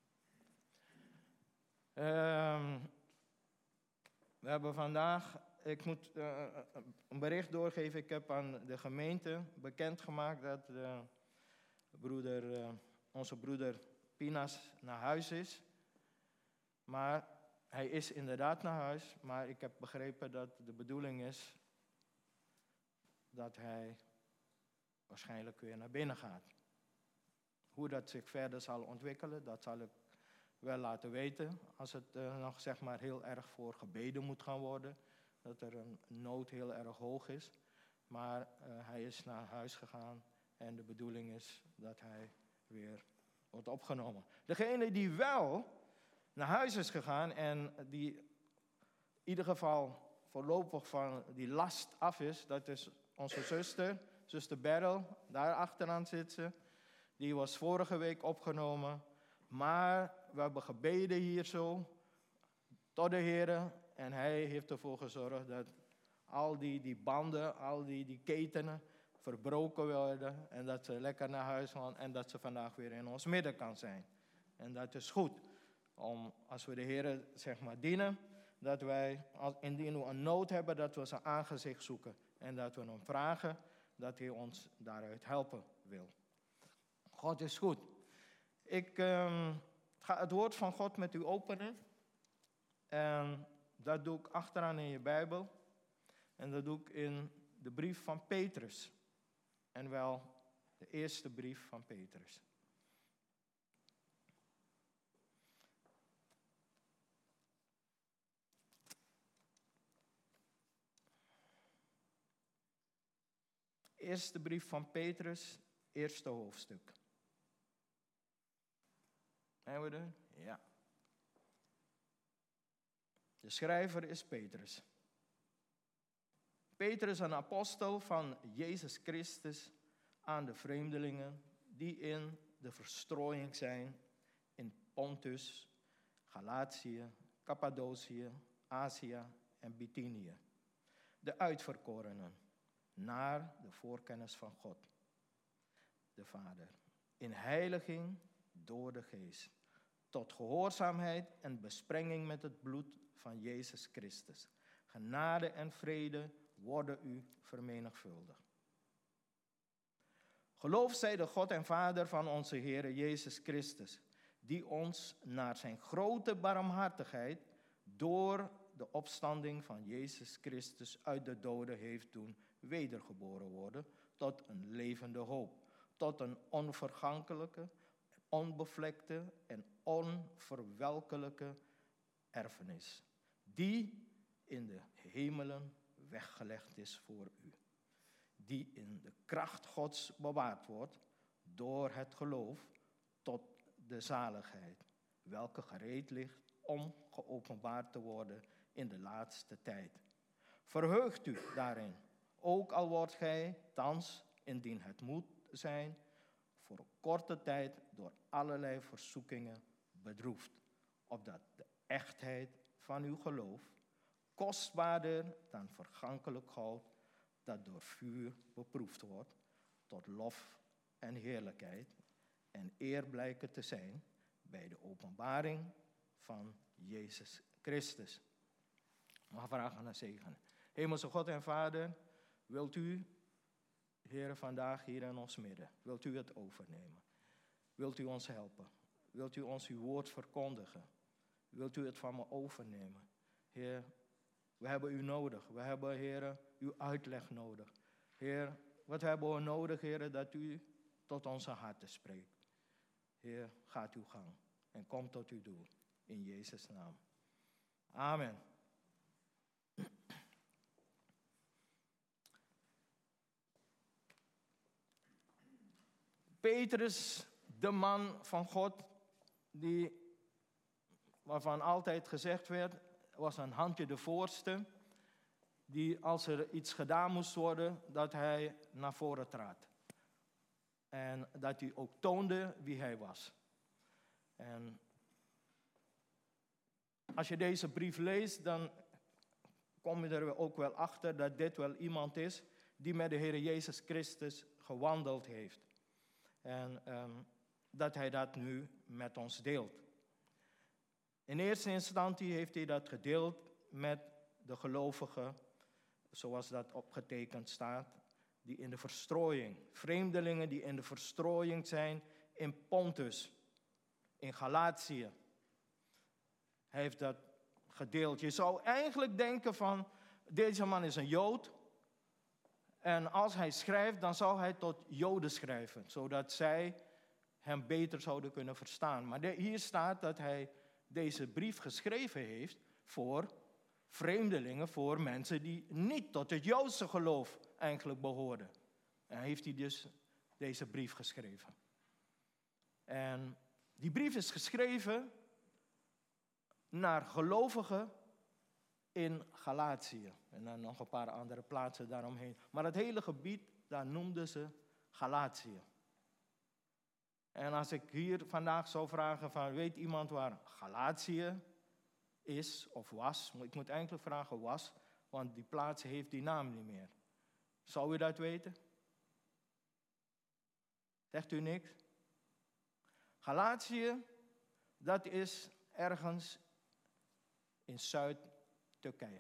Um, we hebben vandaag, ik moet uh, een bericht doorgeven. Ik heb aan de gemeente bekendgemaakt dat uh, broeder, uh, onze broeder Pinas naar huis is. Maar hij is inderdaad naar huis, maar ik heb begrepen dat de bedoeling is dat hij waarschijnlijk weer naar binnen gaat. Hoe dat zich verder zal ontwikkelen, dat zal ik wel laten weten. Als het uh, nog zeg maar heel erg voor gebeden moet gaan worden, dat er een nood heel erg hoog is. Maar uh, hij is naar huis gegaan en de bedoeling is dat hij weer wordt opgenomen. Degene die wel naar huis is gegaan en die in ieder geval voorlopig van die last af is, dat is onze zuster, zuster Beryl, daar achteraan zit ze. Die was vorige week opgenomen, maar we hebben gebeden hier zo tot de Heer en hij heeft ervoor gezorgd dat al die, die banden, al die, die ketenen verbroken worden en dat ze lekker naar huis gaan en dat ze vandaag weer in ons midden kan zijn. En dat is goed, om als we de Heer zeg maar dienen, dat wij, als, indien we een nood hebben, dat we zijn aangezicht zoeken en dat we hem vragen dat hij ons daaruit helpen wil. God is goed. Ik um, ga het woord van God met u openen. En dat doe ik achteraan in je Bijbel. En dat doe ik in de brief van Petrus. En wel de eerste brief van Petrus. Eerste brief van Petrus, eerste hoofdstuk. Hebben we er? Ja. De schrijver is Petrus. Petrus, een apostel van Jezus Christus, aan de vreemdelingen die in de verstrooiing zijn in Pontus, Galatië, Cappadocië, Azië en Bithynië. De uitverkorenen, naar de voorkennis van God, de Vader, in heiliging door de Geest, tot gehoorzaamheid en besprenging met het bloed van Jezus Christus. Genade en vrede worden u vermenigvuldigd. Geloof zij de God en Vader van onze Heer Jezus Christus, die ons naar zijn grote barmhartigheid door de opstanding van Jezus Christus uit de doden heeft doen wedergeboren worden tot een levende hoop, tot een onvergankelijke, onbevlekte en onverwelkelijke erfenis, die in de hemelen weggelegd is voor u, die in de kracht Gods bewaard wordt door het geloof tot de zaligheid, welke gereed ligt om geopenbaard te worden in de laatste tijd. Verheugt u daarin, ook al wordt gij thans, indien het moet zijn, voor een korte tijd door allerlei verzoekingen bedroefd, opdat de echtheid van uw geloof, kostbaarder dan vergankelijk goud, dat door vuur beproefd wordt, tot lof en heerlijkheid en eer blijken te zijn bij de openbaring van Jezus Christus. Maar vragen naar zegen. Hemelse God en Vader, wilt u, Heer, vandaag hier in ons midden, wilt u het overnemen? Wilt u ons helpen? Wilt u ons uw woord verkondigen? Wilt u het van me overnemen? Heer, we hebben u nodig. We hebben, Heer, uw uitleg nodig. Heer, wat hebben we nodig, Heer, dat u tot onze harten spreekt. Heer, gaat uw gang en kom tot uw doel. In Jezus' naam. Amen. Petrus, de man van God, die, waarvan altijd gezegd werd, was een handje de voorste, die als er iets gedaan moest worden, dat hij naar voren trad. En dat hij ook toonde wie hij was. En als je deze brief leest, dan kom je er ook wel achter dat dit wel iemand is die met de Heer Jezus Christus gewandeld heeft. En um, dat hij dat nu met ons deelt. In eerste instantie heeft hij dat gedeeld met de gelovigen, zoals dat opgetekend staat, die in de verstrooiing, vreemdelingen die in de verstrooiing zijn in Pontus, in Galatië. Hij heeft dat gedeeld. Je zou eigenlijk denken van, deze man is een Jood. En als hij schrijft, dan zou hij tot Joden schrijven, zodat zij hem beter zouden kunnen verstaan. Maar de, hier staat dat hij deze brief geschreven heeft voor vreemdelingen, voor mensen die niet tot het Joodse geloof eigenlijk behoorden. En heeft hij dus deze brief geschreven. En die brief is geschreven naar gelovigen in Galatië. En dan nog een paar andere plaatsen daaromheen. Maar het hele gebied, daar noemden ze Galatië. En als ik hier vandaag zou vragen van, weet iemand waar Galatië is of was? Ik moet eigenlijk vragen was, want die plaats heeft die naam niet meer. Zou u dat weten? Zegt u niks? Galatië, dat is ergens in Zuid-Turkije.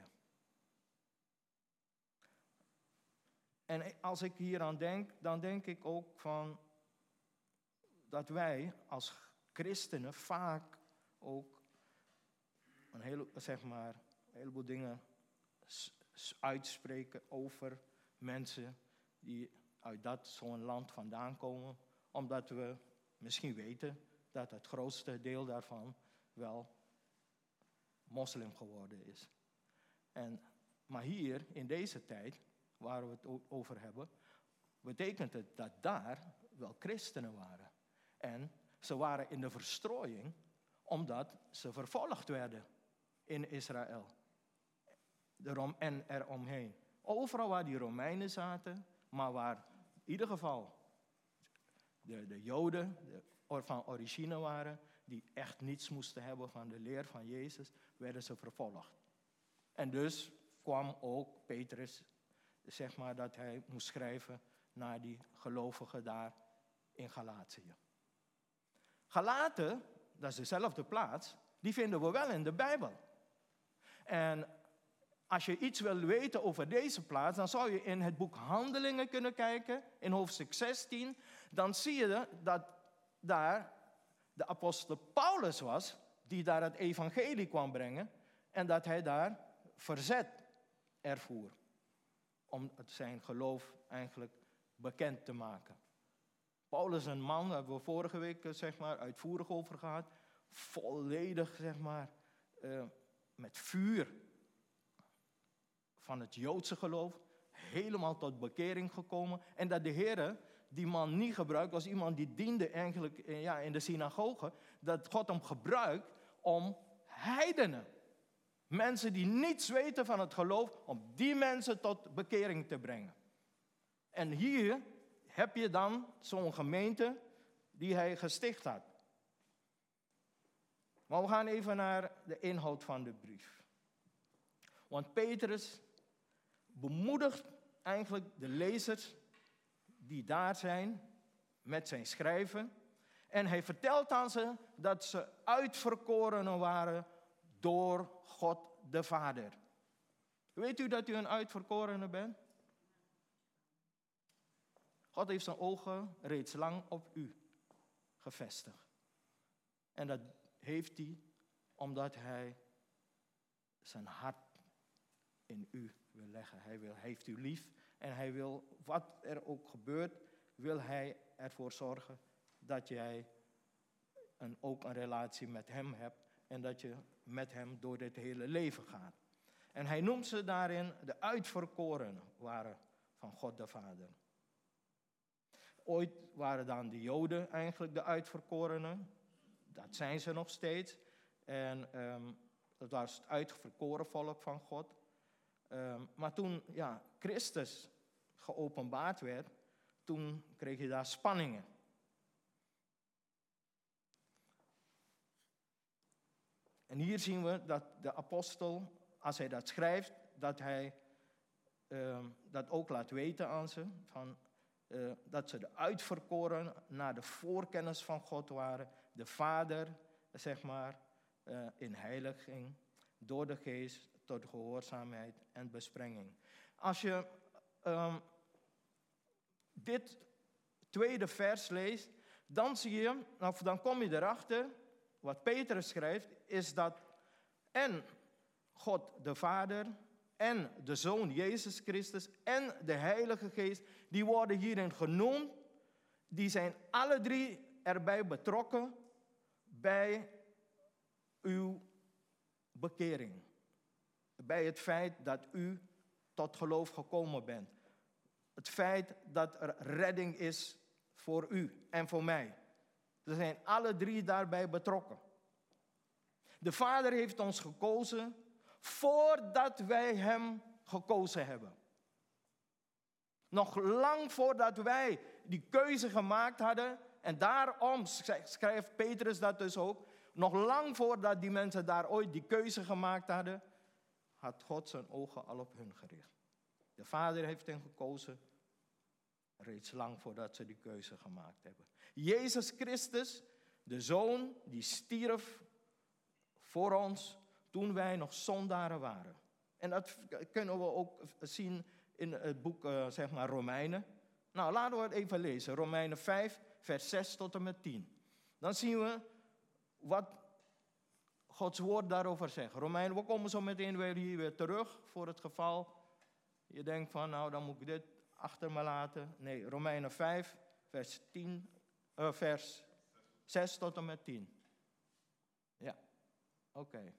En als ik hier aan denk, dan denk ik ook van dat wij als christenen vaak ook een, hele, zeg maar, een heleboel dingen uitspreken over mensen die uit dat zo'n land vandaan komen, omdat we misschien weten dat het grootste deel daarvan wel moslim geworden is. En, maar hier, in deze tijd, waar we het over hebben, betekent het dat daar wel christenen waren. En ze waren in de verstrooiing, omdat ze vervolgd werden in Israël. Erom en eromheen. Overal waar die Romeinen zaten, maar waar in ieder geval de, de Joden de, van origine waren, die echt niets moesten hebben van de leer van Jezus, werden ze vervolgd. En dus kwam ook Petrus, zeg maar, dat hij moest schrijven naar die gelovigen daar in Galatië. Galaten, dat is dezelfde plaats, die vinden we wel in de Bijbel. En als je iets wil weten over deze plaats, dan zou je in het boek Handelingen kunnen kijken, in hoofdstuk zestien. Dan zie je dat daar de apostel Paulus was, die daar het evangelie kwam brengen. En dat hij daar verzet ervoer. Om zijn geloof eigenlijk bekend te maken. Paulus, een man, daar hebben we vorige week zeg maar, uitvoerig over gehad. Volledig, zeg maar, uh, met vuur van het Joodse geloof. Helemaal tot bekering gekomen. En dat de Heer die man niet gebruikt als iemand die diende eigenlijk ja, in de synagoge. Dat God hem gebruikt om heidenen. Mensen die niets weten van het geloof, om die mensen tot bekering te brengen. En hier heb je dan zo'n gemeente die hij gesticht had. Maar we gaan even naar de inhoud van de brief. Want Petrus bemoedigt eigenlijk de lezers die daar zijn met zijn schrijven. En hij vertelt aan ze dat ze uitverkorenen waren door God de Vader. Weet u dat u een uitverkorene bent? God heeft zijn ogen reeds lang op u gevestigd. En dat heeft hij omdat hij zijn hart in u wil leggen. Hij, wil, hij heeft u lief en hij wil, wat er ook gebeurt, wil hij ervoor zorgen dat jij een, ook een relatie met hem hebt en dat je met hem door dit hele leven gaat. En hij noemt ze daarin de uitverkorenen waren van God de Vader. Ooit waren dan de Joden eigenlijk de uitverkorenen. Dat zijn ze nog steeds. En um, dat was het uitverkoren volk van God. Um, maar toen ja, Christus geopenbaard werd, toen kreeg je daar spanningen. En hier zien we dat de apostel, als hij dat schrijft, dat hij um, dat ook laat weten aan ze. Van, uh, dat ze de uitverkoren naar de voorkennis van God waren. De Vader, zeg maar, uh, in heiliging, door de geest, tot gehoorzaamheid en besprenging. Als je um, dit tweede vers leest, dan zie je, of dan kom je erachter, wat Petrus schrijft, is dat en God de Vader en de Zoon Jezus Christus en de Heilige Geest, die worden hierin genoemd, die zijn alle drie erbij betrokken bij uw bekering. Bij het feit dat u tot geloof gekomen bent. Het feit dat er redding is voor u en voor mij. Ze zijn alle drie daarbij betrokken. De Vader heeft ons gekozen voordat wij hem gekozen hebben. Nog lang voordat wij die keuze gemaakt hadden, en daarom schrijft Petrus dat dus ook, nog lang voordat die mensen daar ooit die keuze gemaakt hadden, had God zijn ogen al op hun gericht. De Vader heeft hen gekozen reeds lang voordat ze die keuze gemaakt hebben. Jezus Christus, de Zoon, die stierf voor ons toen wij nog zondaren waren. En dat kunnen we ook zien in het boek, uh, zeg maar, Romeinen. Nou, laten we het even lezen. Romeinen vijf, vers zes tot en met tien. Dan zien we wat Gods woord daarover zegt. Romeinen, we komen zo meteen weer hier weer terug voor het geval je denkt van, nou, dan moet ik dit achter me laten. Nee, Romeinen vijf, vers, tien, uh, vers zes tot en met tien. Ja, oké. Okay.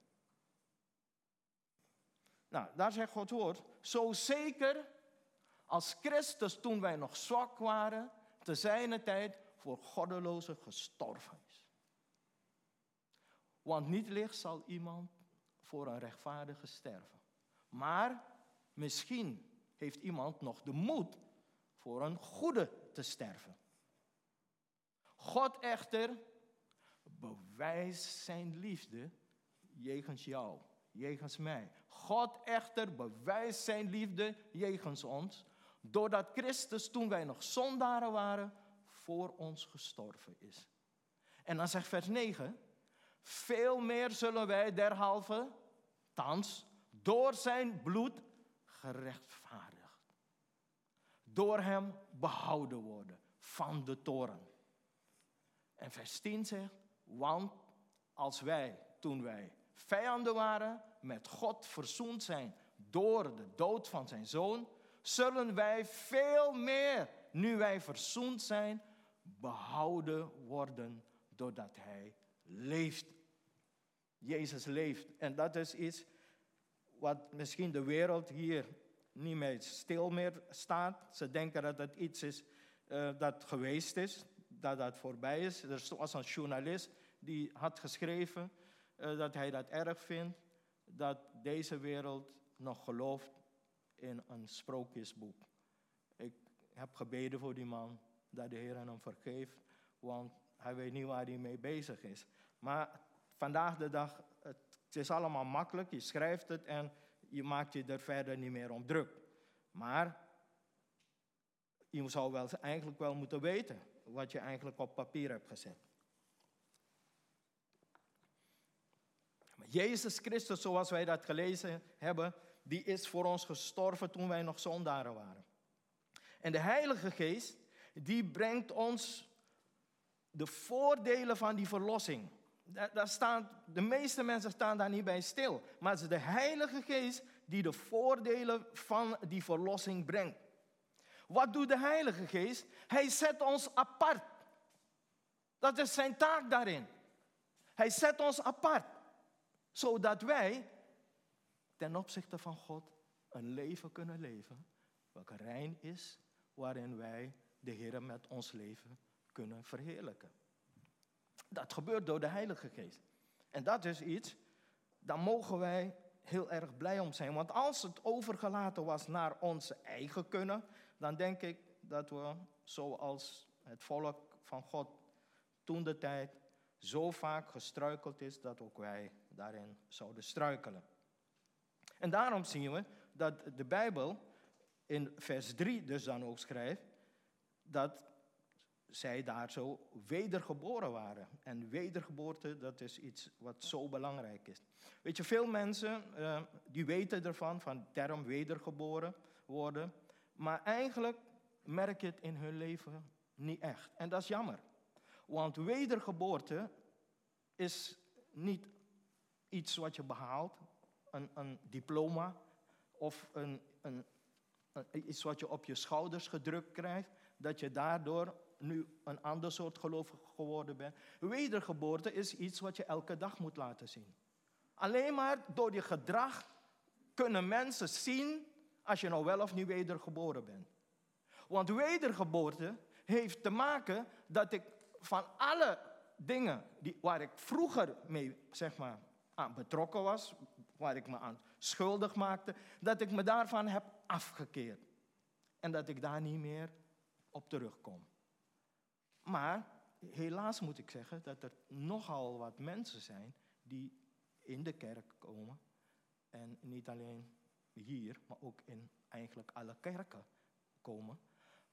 Nou, daar zegt Gods woord. Zo zeker als Christus toen wij nog zwak waren, te zijner tijd voor goddelozen gestorven is. Want niet licht zal iemand voor een rechtvaardige sterven. Maar misschien heeft iemand nog de moed voor een goede te sterven. God echter bewijst zijn liefde jegens jou, jegens mij. God echter bewijst zijn liefde jegens ons, doordat Christus toen wij nog zondaren waren, voor ons gestorven is. En dan zegt vers negen, veel meer zullen wij derhalve, thans, door zijn bloed gerechtvaardigd, door hem behouden worden van de toorn. En vers tien zegt, want als wij, toen wij vijanden waren, met God verzoend zijn door de dood van zijn zoon, zullen wij veel meer, nu wij verzoend zijn, behouden worden doordat hij leeft. Jezus leeft. En dat is iets wat misschien de wereld hier niet meer stil meer staat. Ze denken dat het iets is uh, dat geweest is, dat dat voorbij is. Er was een journalist die had geschreven uh, dat hij dat erg vindt, dat deze wereld nog gelooft in een sprookjesboek. Ik heb gebeden voor die man, dat de Heer hem vergeeft, want hij weet niet waar hij mee bezig is. Maar vandaag de dag, het is allemaal makkelijk, je schrijft het en je maakt je er verder niet meer om druk. Maar je zou wel, eigenlijk wel moeten weten wat je eigenlijk op papier hebt gezet. Maar Jezus Christus, zoals wij dat gelezen hebben, die is voor ons gestorven toen wij nog zondaren waren. En de Heilige Geest, die brengt ons de voordelen van die verlossing. Daar, daar staan, de meeste mensen staan daar niet bij stil. Maar het is de Heilige Geest die de voordelen van die verlossing brengt. Wat doet de Heilige Geest? Hij zet ons apart. Dat is zijn taak daarin. Hij zet ons apart. Zodat wij ten opzichte van God een leven kunnen leven welke rein is, waarin wij de Heer met ons leven kunnen verheerlijken. Dat gebeurt door de Heilige Geest. En dat is iets, daar mogen wij heel erg blij om zijn. Want als het overgelaten was naar onze eigen kunnen, dan denk ik dat we, zoals het volk van God toen de tijd, zo vaak gestruikeld is dat ook wij daarin zouden struikelen. En daarom zien we dat de Bijbel in vers drie dus dan ook schrijft dat zij daar zo wedergeboren waren. En wedergeboorte, dat is iets wat zo belangrijk is. Weet je, veel mensen uh, die weten ervan, van de term wedergeboren worden. Maar eigenlijk merk je het in hun leven niet echt. En dat is jammer. Want wedergeboorte is niet iets wat je behaalt, een, een diploma of een, een, een, iets wat je op je schouders gedrukt krijgt, dat je daardoor nu een ander soort gelovige geworden bent. Wedergeboorte is iets wat je elke dag moet laten zien. Alleen maar door je gedrag kunnen mensen zien als je nou wel of niet wedergeboren bent. Want wedergeboorte heeft te maken dat ik van alle dingen die, waar ik vroeger mee, zeg maar, aan betrokken was, waar ik me aan schuldig maakte, dat ik me daarvan heb afgekeerd. En dat ik daar niet meer op terugkom. Maar helaas moet ik zeggen dat er nogal wat mensen zijn die in de kerk komen. En niet alleen hier, maar ook in eigenlijk alle kerken komen.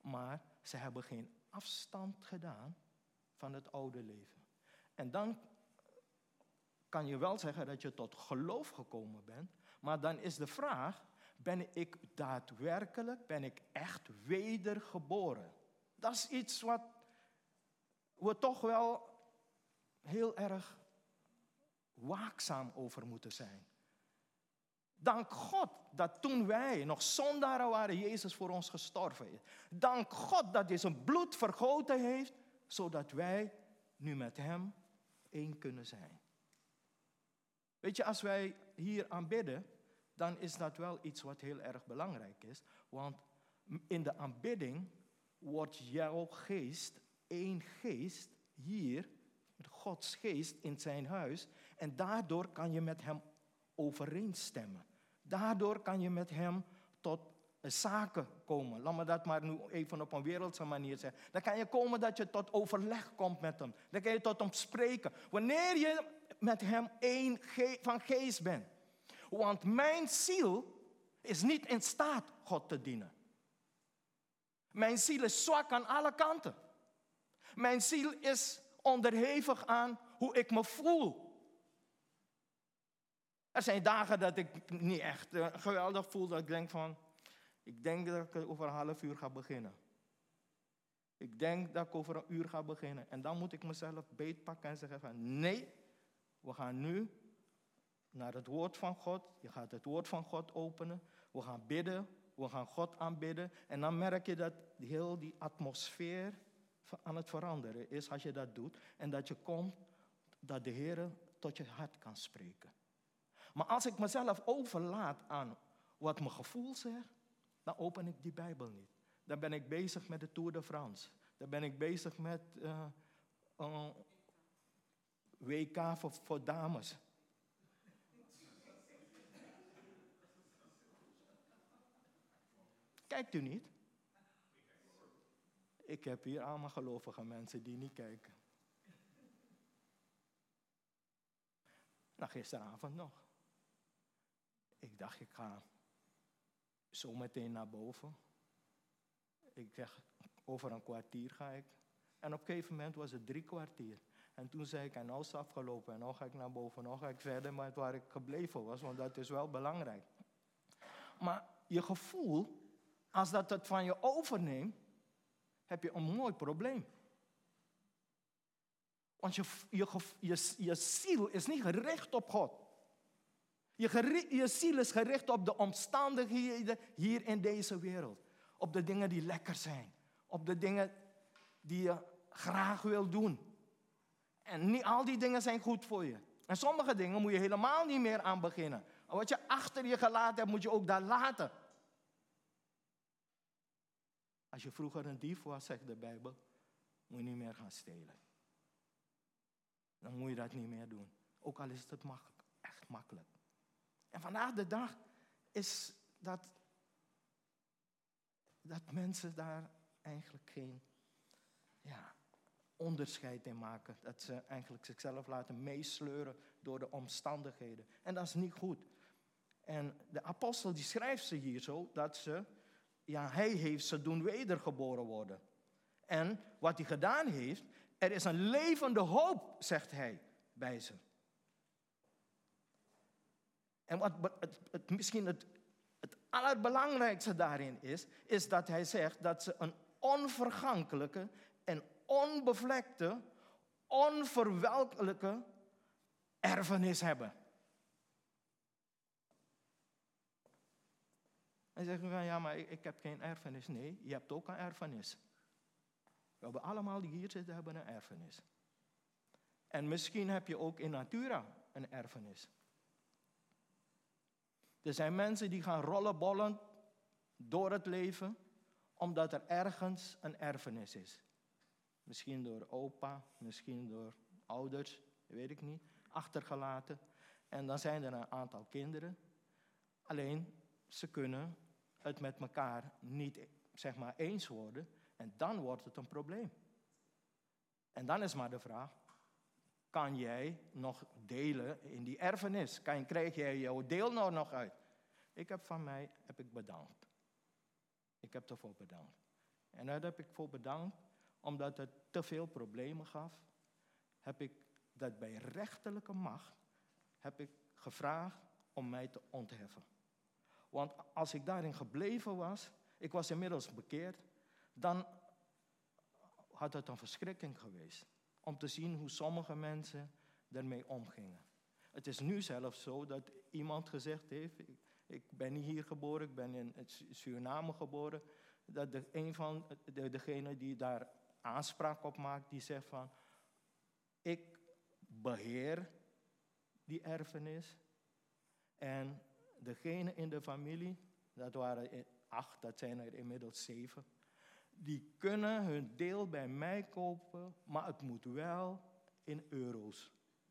Maar ze hebben geen afstand gedaan van het oude leven. En dan kan je wel zeggen dat je tot geloof gekomen bent. Maar dan is de vraag, ben ik daadwerkelijk, ben ik echt wedergeboren? Dat is iets wat we toch wel heel erg waakzaam over moeten zijn. Dank God dat toen wij nog zondaren waren, Jezus voor ons gestorven is. Dank God dat hij zijn bloed vergoten heeft, zodat wij nu met hem één kunnen zijn. Weet je, als wij hier aanbidden, dan is dat wel iets wat heel erg belangrijk is. Want in de aanbidding wordt jouw geest één geest hier, Gods geest in zijn huis. En daardoor kan je met hem overeenstemmen. Daardoor kan je met hem tot zaken komen. Laat me dat maar nu even op een wereldse manier zeggen. Dan kan je komen dat je tot overleg komt met hem. Dan kan je tot hem spreken. Wanneer je met hem één ge- van geest bent. Want mijn ziel is niet in staat God te dienen. Mijn ziel is zwak aan alle kanten. Mijn ziel is onderhevig aan hoe ik me voel. Er zijn dagen dat ik niet echt uh, geweldig voel. Dat ik denk van, ik denk dat ik over een half uur ga beginnen. Ik denk dat ik over een uur ga beginnen. En dan moet ik mezelf beetpakken en zeggen van, nee, we gaan nu naar het woord van God. Je gaat het woord van God openen. We gaan bidden. We gaan God aanbidden. En dan merk je dat heel die atmosfeer aan het veranderen is als je dat doet. En dat je komt, dat de Heer tot je hart kan spreken. Maar als ik mezelf overlaat aan wat mijn gevoel zegt, dan open ik die Bijbel niet. Dan ben ik bezig met de Tour de France. Dan ben ik bezig met uh, uh, W K voor, voor dames. Kijkt u niet? Ik heb hier allemaal gelovige mensen die niet kijken. Nou, gisteravond nog. Ik dacht, ik ga zo meteen naar boven. Ik zeg, over een kwartier ga ik. En op een gegeven moment was het drie kwartier. En toen zei ik, en nou is het afgelopen. En nou ga ik naar boven, nou ga ik verder met waar ik gebleven was. Want dat is wel belangrijk. Maar je gevoel, als dat het van je overneemt, heb je een mooi probleem. Want je, je, je, je ziel is niet gericht op God. Je, gericht, je ziel is gericht op de omstandigheden hier in deze wereld. Op de dingen die lekker zijn. Op de dingen die je graag wil doen. En niet al die dingen zijn goed voor je. En sommige dingen moet je helemaal niet meer aan beginnen. En wat je achter je gelaten hebt, moet je ook daar laten. Als je vroeger een dief was, zegt de Bijbel, moet je niet meer gaan stelen. Dan moet je dat niet meer doen. Ook al is het makkelijk, echt makkelijk. En vandaag de dag is dat, dat mensen daar eigenlijk geen ja, onderscheid in maken. Dat ze eigenlijk zichzelf laten meesleuren door de omstandigheden. En dat is niet goed. En de apostel die schrijft ze hier zo, dat ze, ja, hij heeft ze doen wedergeboren worden. En wat hij gedaan heeft, er is een levende hoop, zegt hij bij ze. En wat het, het, misschien het, het allerbelangrijkste daarin is, is dat hij zegt dat ze een onvergankelijke en onbevlekte, onverwelkelijke erfenis hebben. En zeggen we, ja, maar ik, ik heb geen erfenis. Nee, je hebt ook een erfenis. We hebben allemaal die hier zitten, hebben een erfenis. En misschien heb je ook in natura een erfenis. Er zijn mensen die gaan rollenbollen door het leven, omdat er ergens een erfenis is. Misschien door opa, misschien door ouders, weet ik niet, achtergelaten. En dan zijn er een aantal kinderen. Alleen, ze kunnen het met elkaar niet, zeg maar, eens worden. En dan wordt het een probleem. En dan is maar de vraag, kan jij nog delen in die erfenis? Kan, krijg jij jouw deel nou nog uit? Ik heb van mij, heb ik bedankt. Ik heb ervoor bedankt. En daar heb ik voor bedankt, omdat het te veel problemen gaf, heb ik dat bij rechterlijke macht, heb ik gevraagd om mij te ontheffen. Want als ik daarin gebleven was, ik was inmiddels bekeerd, dan had het een verschrikking geweest. Om te zien hoe sommige mensen ermee omgingen. Het is nu zelfs zo dat iemand gezegd heeft, ik, ik ben niet hier geboren, ik ben in Suriname geboren, dat de, een van de, degene die daar aanspraak op maakt, die zegt van, ik beheer die erfenis. En degene in de familie, dat waren acht, dat zijn er inmiddels zeven, die kunnen hun deel bij mij kopen, maar het moet wel in euro's.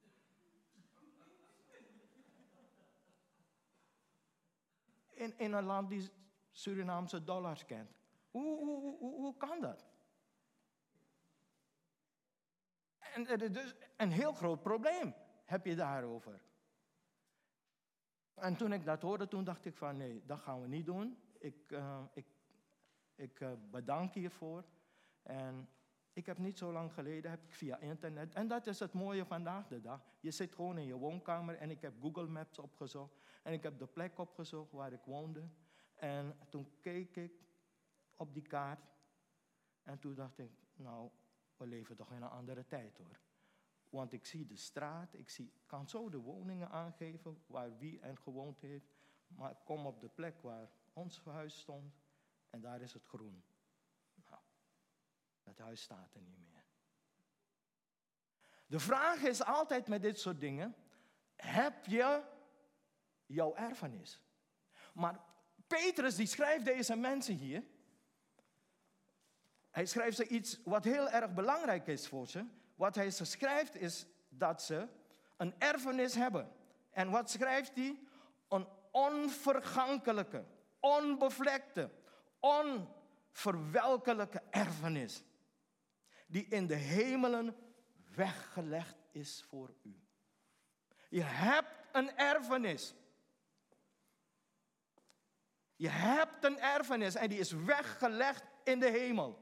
In, in een land die Surinaamse dollars kent. Hoe, hoe, hoe, hoe kan dat? En er is dus een heel groot probleem heb je daarover. En toen ik dat hoorde, toen dacht ik van nee, dat gaan we niet doen. Ik, uh, ik, ik uh, bedank hiervoor. En ik heb niet zo lang geleden, heb ik via internet, en dat is het mooie vandaag de dag. Je zit gewoon in je woonkamer en ik heb Google Maps opgezocht. En ik heb de plek opgezocht waar ik woonde. En toen keek ik op die kaart. En toen dacht ik, nou, we leven toch in een andere tijd hoor. Want ik zie de straat, ik zie, kan zo de woningen aangeven waar wie en gewoond heeft. Maar ik kom op de plek waar ons huis stond en daar is het groen. Nou, dat huis staat er niet meer. De vraag is altijd met dit soort dingen, heb je jouw erfenis? Maar Petrus die schrijft deze mensen hier, hij schrijft ze iets wat heel erg belangrijk is voor ze. Wat hij ze schrijft is dat ze een erfenis hebben. En wat schrijft hij? Een onvergankelijke, onbevlekte, onverwelkelijke erfenis. Die in de hemelen weggelegd is voor u. Je hebt een erfenis. Je hebt een erfenis en die is weggelegd in de hemel.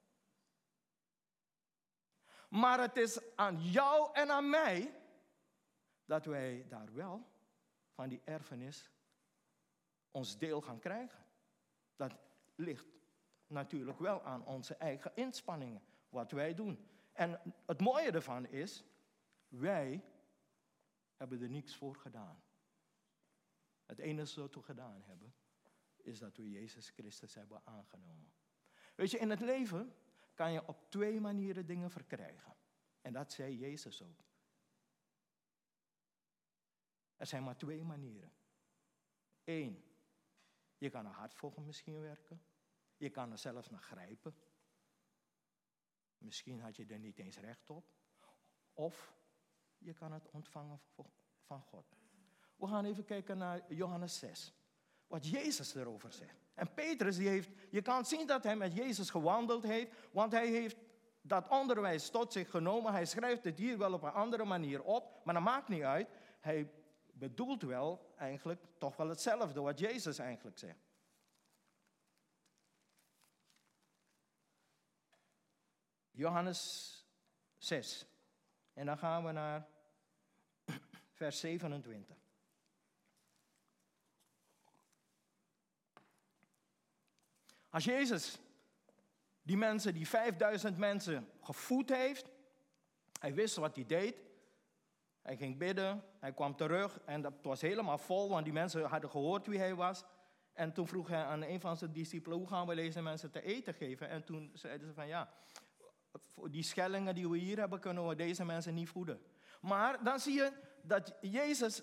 Maar het is aan jou en aan mij dat wij daar wel van die erfenis ons deel gaan krijgen. Dat ligt natuurlijk wel aan onze eigen inspanningen, wat wij doen. En het mooie ervan is, wij hebben er niks voor gedaan. Het enige wat we gedaan hebben, is dat we Jezus Christus hebben aangenomen. Weet je, in het leven kan je op twee manieren dingen verkrijgen. En dat zei Jezus ook. Er zijn maar twee manieren. Eén, je kan er hard voor misschien werken. Je kan er zelfs naar grijpen. Misschien had je er niet eens recht op. Of je kan het ontvangen van God. We gaan even kijken naar Johannes zes. Wat Jezus erover zegt. En Petrus, die heeft, je kan zien dat hij met Jezus gewandeld heeft, want hij heeft dat onderwijs tot zich genomen. Hij schrijft het hier wel op een andere manier op, maar dat maakt niet uit. Hij bedoelt wel eigenlijk toch wel hetzelfde wat Jezus eigenlijk zegt. Johannes zes. En dan gaan we naar vers zevenentwintig. Als Jezus die mensen, die vijfduizend mensen gevoed heeft, hij wist wat hij deed. Hij ging bidden, hij kwam terug en dat was helemaal vol, want die mensen hadden gehoord wie hij was. En toen vroeg hij aan een van zijn discipelen, hoe gaan we deze mensen te eten geven? En toen zeiden ze van ja, voor die schellingen die we hier hebben, kunnen we deze mensen niet voeden. Maar dan zie je dat Jezus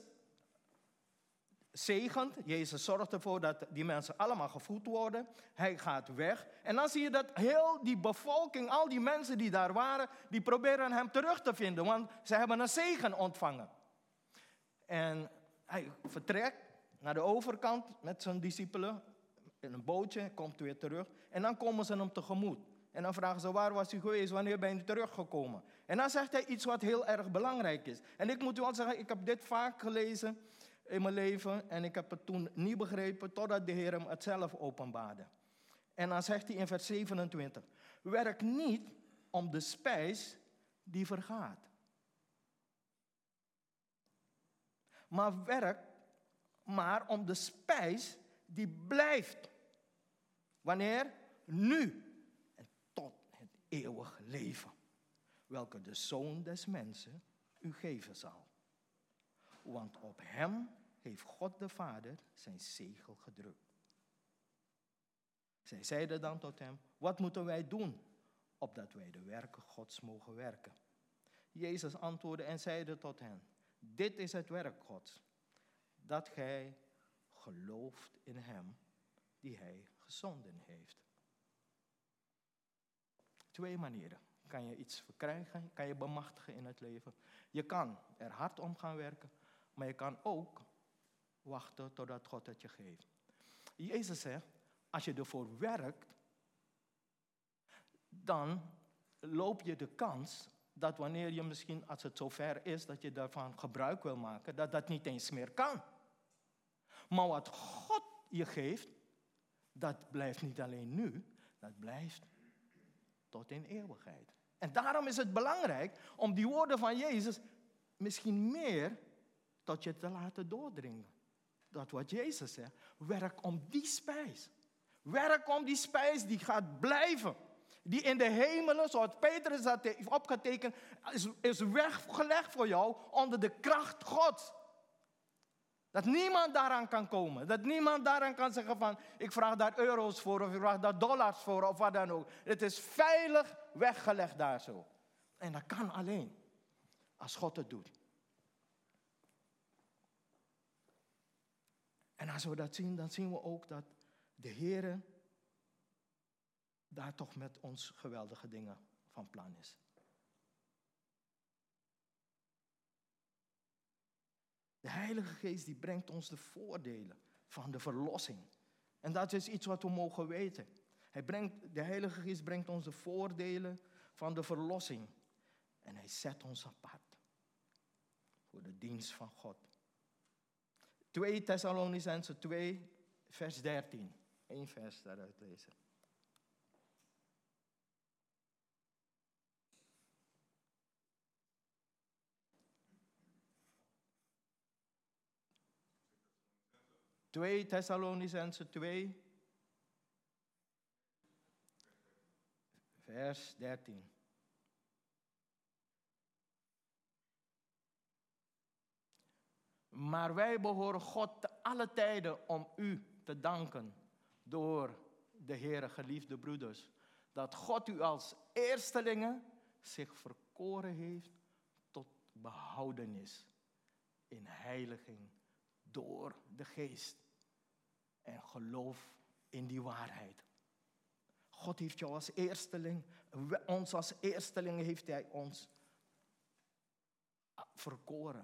zegent. Jezus zorgt ervoor dat die mensen allemaal gevoed worden. Hij gaat weg. En dan zie je dat heel die bevolking, al die mensen die daar waren, die proberen hem terug te vinden. Want ze hebben een zegen ontvangen. En hij vertrekt naar de overkant met zijn discipelen. In een bootje, komt weer terug. En dan komen ze hem tegemoet. En dan vragen ze, waar was u geweest? Wanneer ben je teruggekomen? En dan zegt hij iets wat heel erg belangrijk is. En ik moet u wel zeggen, ik heb dit vaak gelezen in mijn leven. En ik heb het toen niet begrepen, totdat de Heer hem het zelf openbaarde. En dan zegt hij in vers zevenentwintig, werk niet om de spijs die vergaat. Maar werk maar om de spijs die blijft. Wanneer? Nu. En tot het eeuwige leven. Welke de Zoon des Mensen u geven zal. Want op hem heeft God de Vader zijn zegel gedrukt. Zij zeiden dan tot hem, wat moeten wij doen, opdat wij de werken Gods mogen werken? Jezus antwoordde en zeide tot hen, dit is het werk Gods, dat gij gelooft in hem die hij gezonden heeft. Twee manieren kan je iets verkrijgen, kan je bemachtigen in het leven. Je kan er hard om gaan werken, maar je kan ook wachten totdat God het je geeft. Jezus zegt, als je ervoor werkt, dan loop je de kans dat wanneer je misschien, als het zover is, dat je daarvan gebruik wil maken, dat dat niet eens meer kan. Maar wat God je geeft, dat blijft niet alleen nu, dat blijft tot in eeuwigheid. En daarom is het belangrijk om die woorden van Jezus misschien meer tot je te laten doordringen. Dat wat Jezus zegt, werk om die spijs. Werk om die spijs die gaat blijven. Die in de hemelen, zoals Petrus dat heeft opgetekend, is, is weggelegd voor jou onder de kracht Gods. Dat niemand daaraan kan komen. Dat niemand daaraan kan zeggen van, ik vraag daar euro's voor of ik vraag daar dollars voor of wat dan ook. Het is veilig weggelegd daar zo. En dat kan alleen als God het doet. En als we dat zien, dan zien we ook dat de Heer daar toch met ons geweldige dingen van plan is. De Heilige Geest die brengt ons de voordelen van de verlossing. En dat is iets wat we mogen weten. Hij brengt, de Heilige Geest brengt ons de voordelen van de verlossing. En hij zet ons apart voor de dienst van God. twee Thessalonicenzen twee, vers dertien. Eén vers daaruit lezen. twee Thessalonicenzen twee, vers dertien. Maar wij behoren God te alle tijden om u te danken door de Heere, geliefde broeders, dat God u als eerstelingen zich verkoren heeft tot behoudenis in heiliging door de Geest en geloof in die waarheid. God heeft jou als eersteling, ons als eersteling heeft hij ons verkoren.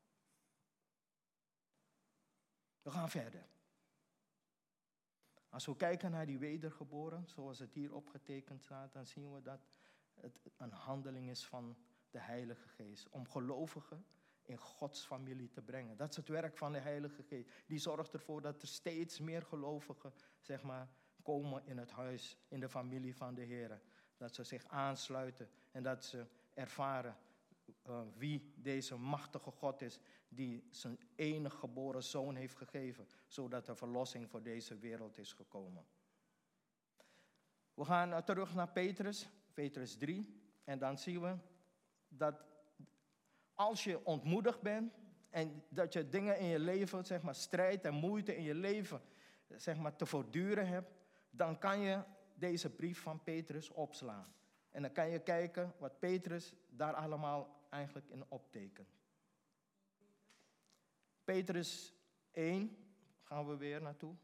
We gaan verder. Als we kijken naar die wedergeboren, zoals het hier opgetekend staat, dan zien we dat het een handeling is van de Heilige Geest. Om gelovigen in Gods familie te brengen. Dat is het werk van de Heilige Geest. Die zorgt ervoor dat er steeds meer gelovigen, zeg maar, komen in het huis, in de familie van de Heer. Dat ze zich aansluiten en dat ze ervaren uh, wie deze machtige God is, die zijn enige geboren zoon heeft gegeven, zodat er verlossing voor deze wereld is gekomen. We gaan uh, terug naar Petrus, Petrus drie, en dan zien we dat als je ontmoedigd bent en dat je dingen in je leven, zeg maar strijd en moeite in je leven, zeg maar te voortduren hebt, dan kan je deze brief van Petrus opslaan. En dan kan je kijken wat Petrus daar allemaal eigenlijk in optekent. Petrus één, gaan we weer naartoe.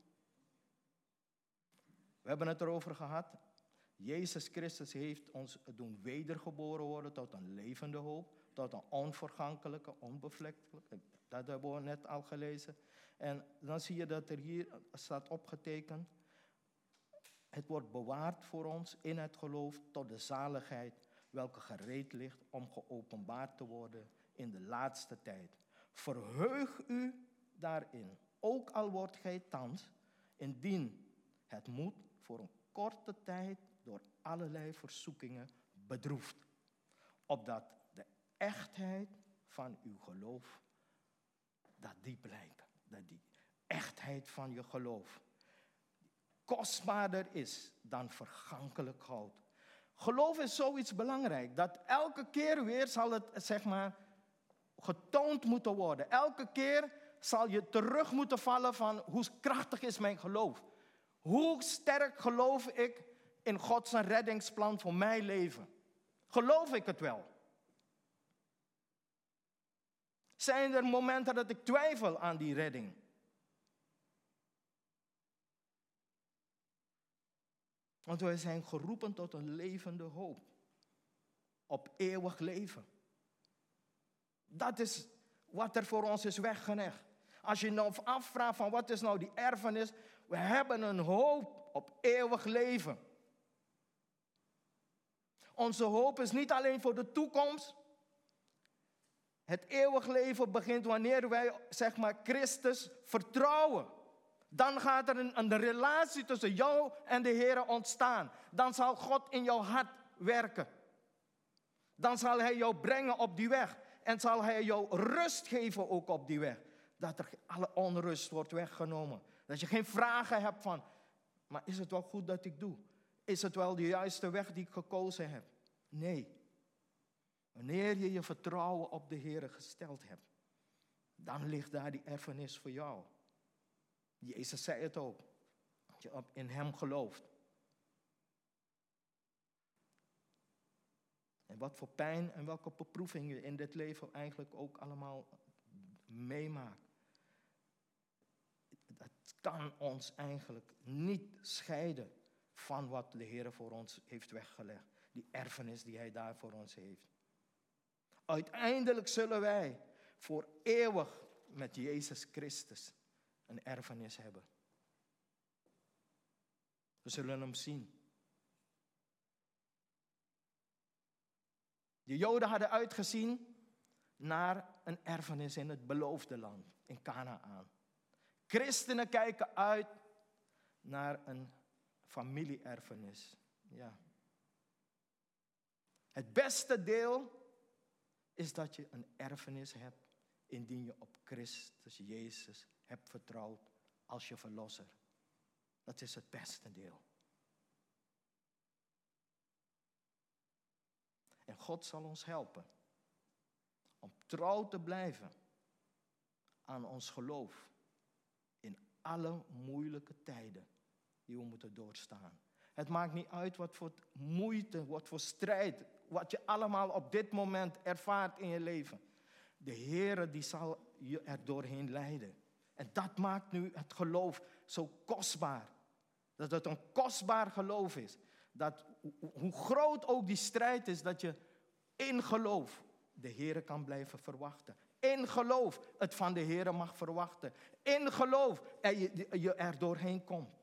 We hebben het erover gehad. Jezus Christus heeft ons doen wedergeboren worden tot een levende hoop, tot een onvergankelijke, onbevlekkelijke. Dat hebben we net al gelezen. En dan zie je dat er hier staat opgetekend. Het wordt bewaard voor ons in het geloof tot de zaligheid, welke gereed ligt om geopenbaard te worden in de laatste tijd. Verheug u daarin, ook al wordt gij thans, indien het moet, voor korte tijd door allerlei verzoekingen bedroefd, opdat de echtheid van uw geloof, dat die blijkt, dat die echtheid van je geloof kostbaarder is dan vergankelijk goud. Geloof is zoiets belangrijk, dat elke keer weer zal het, zeg maar, getoond moeten worden. Elke keer zal je terug moeten vallen van hoe krachtig is mijn geloof. Hoe sterk geloof ik in Gods reddingsplan voor mijn leven? Geloof ik het wel? Zijn er momenten dat ik twijfel aan die redding? Want wij zijn geroepen tot een levende hoop. Op eeuwig leven. Dat is wat er voor ons is weggelegd. Als je nou afvraagt van wat is nou die erfenis. We hebben een hoop op eeuwig leven. Onze hoop is niet alleen voor de toekomst. Het eeuwig leven begint wanneer wij, zeg maar, Christus vertrouwen. Dan gaat er een, een relatie tussen jou en de Heer ontstaan. Dan zal God in jouw hart werken. Dan zal Hij jou brengen op die weg. En zal Hij jou rust geven ook op die weg. Dat er alle onrust wordt weggenomen. Dat je geen vragen hebt van, maar is het wel goed dat ik doe? Is het wel de juiste weg die ik gekozen heb? Nee. Wanneer je je vertrouwen op de Heer gesteld hebt, dan ligt daar die erfenis voor jou. Jezus zei het ook. Dat je in Hem gelooft. En wat voor pijn en welke beproeving je in dit leven eigenlijk ook allemaal meemaakt. Dat kan ons eigenlijk niet scheiden van wat de Heer voor ons heeft weggelegd. Die erfenis die Hij daar voor ons heeft. Uiteindelijk zullen wij voor eeuwig met Jezus Christus een erfenis hebben. We zullen Hem zien. De Joden hadden uitgezien naar een erfenis in het beloofde land, in Kanaan. Christenen kijken uit naar een familieerfenis. Ja. Het beste deel is dat je een erfenis hebt indien je op Christus Jezus hebt vertrouwd als je verlosser. Dat is het beste deel. En God zal ons helpen om trouw te blijven aan ons geloof in alle moeilijke tijden die we moeten doorstaan. Het maakt niet uit wat voor moeite, wat voor strijd, wat je allemaal op dit moment ervaart in je leven. De Heere die zal je er doorheen leiden. En dat maakt nu het geloof zo kostbaar. Dat het een kostbaar geloof is. Dat hoe groot ook die strijd is, dat je in geloof de Heere kan blijven verwachten. In geloof het van de Heere mag verwachten. In geloof er je, je er doorheen komt.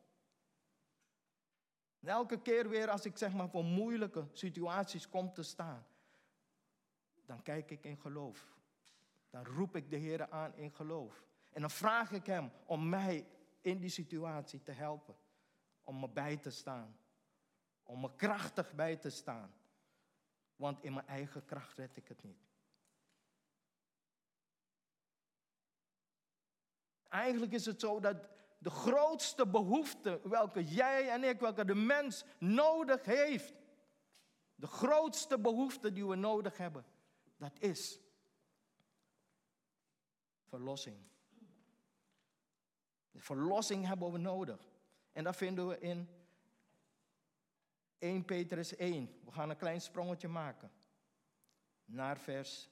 En elke keer weer als ik zeg maar voor moeilijke situaties kom te staan, dan kijk ik in geloof. Dan roep ik de Heere aan in geloof. En dan vraag ik Hem om mij in die situatie te helpen. Om me bij te staan. Om me krachtig bij te staan. Want in mijn eigen kracht red ik het niet. Eigenlijk is het zo dat de grootste behoefte welke jij en ik, welke de mens nodig heeft. De grootste behoefte die we nodig hebben. Dat is verlossing. De verlossing hebben we nodig. En dat vinden we in Eerste Petrus één. We gaan een klein sprongetje maken. Naar vers...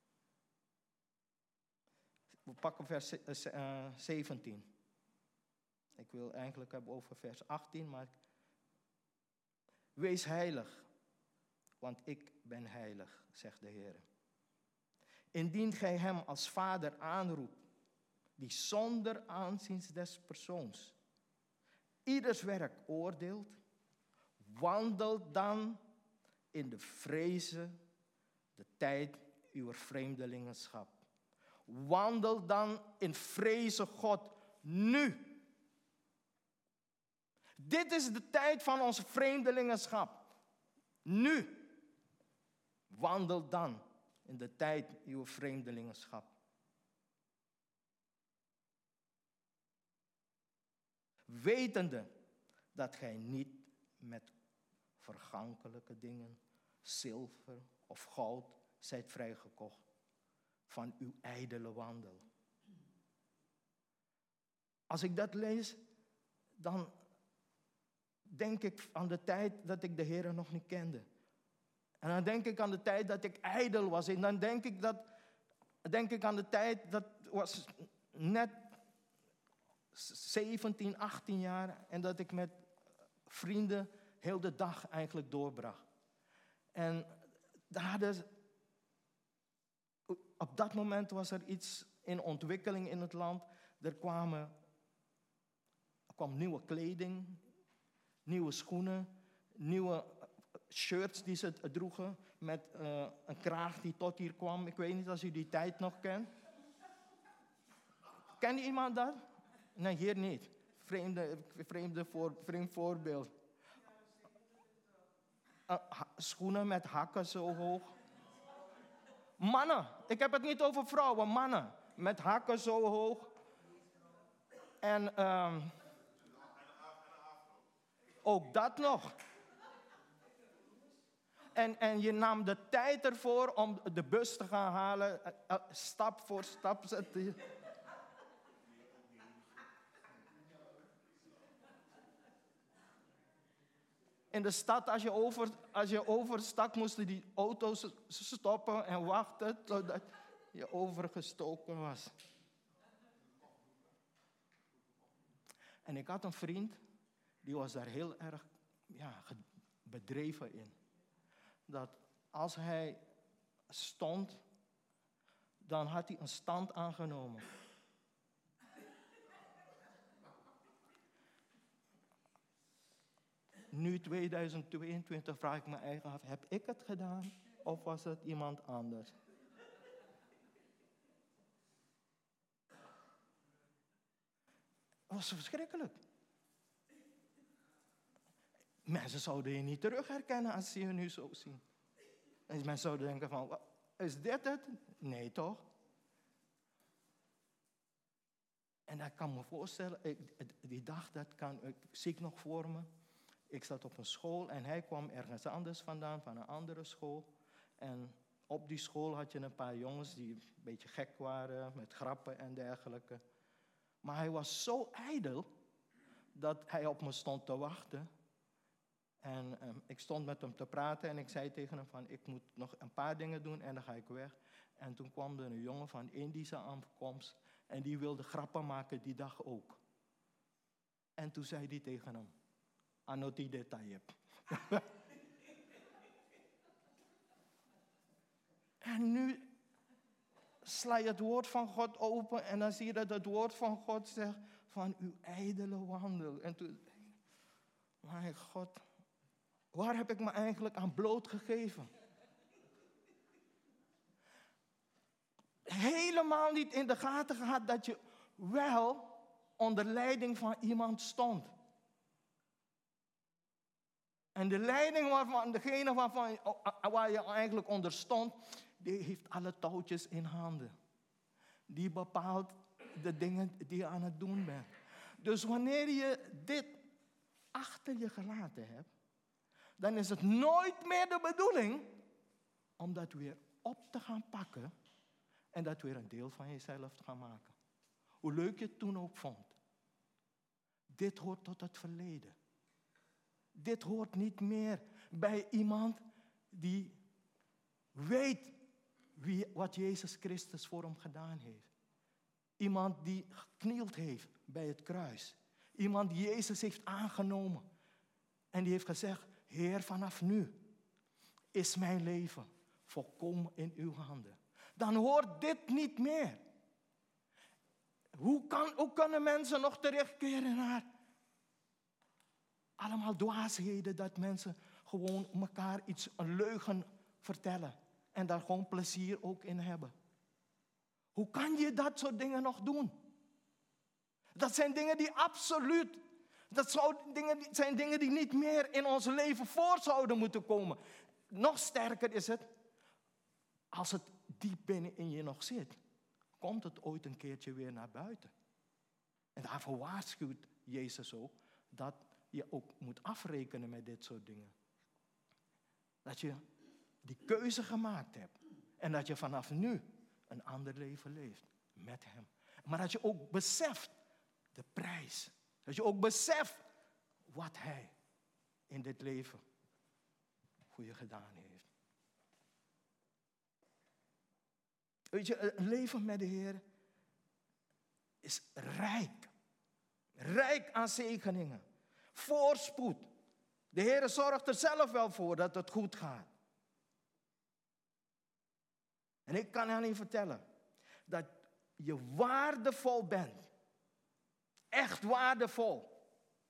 We pakken vers zeventien. Ik wil eigenlijk hebben over vers achttien, maar... Wees heilig, want ik ben heilig, zegt de Heer. Indien gij Hem als Vader aanroept, die zonder aanzien des persoons ieders werk oordeelt, wandelt dan in de vrezen de tijd uw vreemdelingenschap. Wandel dan in vrezen God nu. Dit is de tijd van ons vreemdelingenschap. Nu. Wandel dan in de tijd uw vreemdelingenschap. Wetende dat gij niet met vergankelijke dingen, zilver of goud, zijt vrijgekocht van uw ijdele wandel. Als ik dat lees, dan denk ik aan de tijd dat ik de Heer nog niet kende. En dan denk ik aan de tijd dat ik ijdel was. En dan denk ik, dat, denk ik aan de tijd dat was net zeventien, achttien jaar. En dat ik met vrienden heel de dag eigenlijk doorbracht. En daar hadden, op dat moment was er iets in ontwikkeling in het land. Er kwamen, er kwam nieuwe kleding, nieuwe schoenen, nieuwe shirts die ze droegen met uh, een kraag die tot hier kwam. Ik weet niet of u die tijd nog kent. Ken je iemand dat? Nee, hier niet. Vreemde, vreemde voor, vreemd voorbeeld. Uh, ha, schoenen met hakken zo hoog. Mannen, ik heb het niet over vrouwen, mannen. Met hakken zo hoog. En um, ook dat nog. En, en je nam de tijd ervoor om de bus te gaan halen. Uh, uh, stap voor stap. In de stad, als je, over, als je overstak, moesten die auto's stoppen en wachten totdat je overgestoken was. En ik had een vriend, die was daar heel erg ja, bedreven in. Dat als hij stond, dan had hij een stand aangenomen. Nu tweeduizend tweeëntwintig vraag ik me eigen af, heb ik het gedaan of was het iemand anders? Het was verschrikkelijk. Mensen zouden je niet terug herkennen als ze je nu zo zien. En mensen zouden denken van, is dit het? Nee toch? En ik kan me voorstellen, ik, die dag, dat kan, ik, zie ik nog voor me. Ik zat op een school en hij kwam ergens anders vandaan, van een andere school. En op die school had je een paar jongens die een beetje gek waren, met grappen en dergelijke. Maar hij was zo ijdel dat hij op me stond te wachten. En um, ik stond met hem te praten en ik zei tegen hem van, ik moet nog een paar dingen doen en dan ga ik weg. En toen kwam er een jongen van Indische afkomst en die wilde grappen maken die dag ook. En toen zei hij tegen hem, Anoti detail. En nu sla je het woord van God open en dan zie je dat het woord van God zegt van uw ijdele wandel. En toen, mijn God, waar heb ik me eigenlijk aan blootgegeven? Helemaal niet in de gaten gehad dat je wel onder leiding van iemand stond. En de leiding waarvan, degene waarvan, waar je eigenlijk onder stond, die heeft alle touwtjes in handen. Die bepaalt de dingen die je aan het doen bent. Dus wanneer je dit achter je gelaten hebt, dan is het nooit meer de bedoeling om dat weer op te gaan pakken en dat weer een deel van jezelf te gaan maken. Hoe leuk je het toen ook vond. Dit hoort tot het verleden. Dit hoort niet meer bij iemand die weet wie, wat Jezus Christus voor hem gedaan heeft. Iemand die geknield heeft bij het kruis. Iemand die Jezus heeft aangenomen. En die heeft gezegd, Heer, vanaf nu is mijn leven volkomen in uw handen. Dan hoort dit niet meer. Hoe, kan, hoe kunnen mensen nog terugkeren naar allemaal dwaasheden, dat mensen gewoon elkaar iets, een leugen vertellen en daar gewoon plezier ook in hebben? Hoe kan je dat soort dingen nog doen? Dat zijn dingen die absoluut Dat zou dingen, zijn dingen die niet meer in ons leven voor zouden moeten komen. Nog sterker is het, als het diep binnen in je nog zit, komt het ooit een keertje weer naar buiten. En daarvoor waarschuwt Jezus ook, dat je ook moet afrekenen met dit soort dingen. Dat je die keuze gemaakt hebt. En dat je vanaf nu een ander leven leeft met hem. Maar dat je ook beseft de prijs. Dat je ook beseft wat hij in dit leven voor je gedaan heeft. Weet je, een leven met de Heer is rijk. Rijk aan zegeningen. Voorspoed. De Heer zorgt er zelf wel voor dat het goed gaat. En ik kan aan u vertellen dat je waardevol bent. Echt waardevol.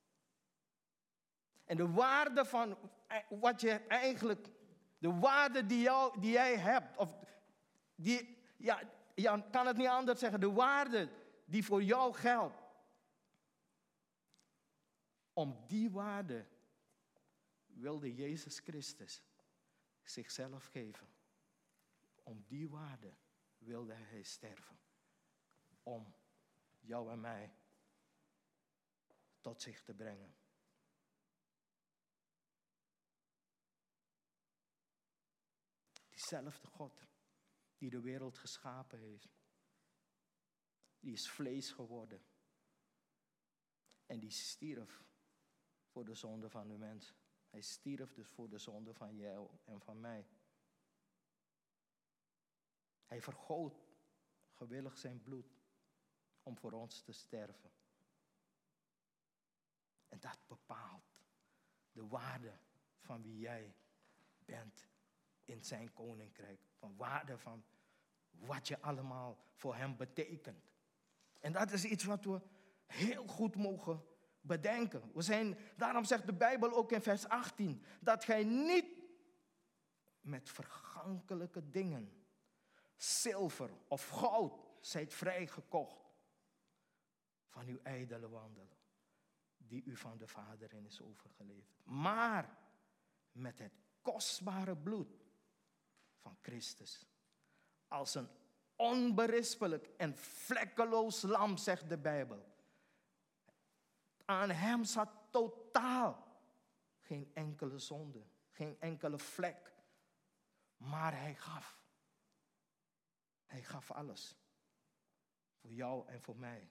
En de waarde van wat je eigenlijk, de waarde die, jou, die jij hebt, of die, ja, je kan het niet anders zeggen, de waarde die voor jou geldt. Om die waarde wilde Jezus Christus zichzelf geven. Om die waarde wilde hij sterven. Om jou en mij tot zich te brengen. Diezelfde God die de wereld geschapen heeft. Die is vlees geworden. En die stierf voor de zonde van de mens. Hij stierf dus voor de zonde van jou en van mij. Hij vergoot gewillig zijn bloed om voor ons te sterven. En dat bepaalt de waarde van wie jij bent in zijn koninkrijk. Van waarde van wat je allemaal voor hem betekent. En dat is iets wat we heel goed mogen bedenken. We zijn, daarom zegt de Bijbel ook in vers achttien, dat gij niet met vergankelijke dingen, zilver of goud, zijt vrijgekocht van uw ijdele wandelen, die u van de Vader in is overgeleverd. Maar met het kostbare bloed van Christus, als een onberispelijk en vlekkeloos lam, zegt de Bijbel. Aan hem zat totaal geen enkele zonde, geen enkele vlek. Maar hij gaf. Hij gaf alles. Voor jou en voor mij.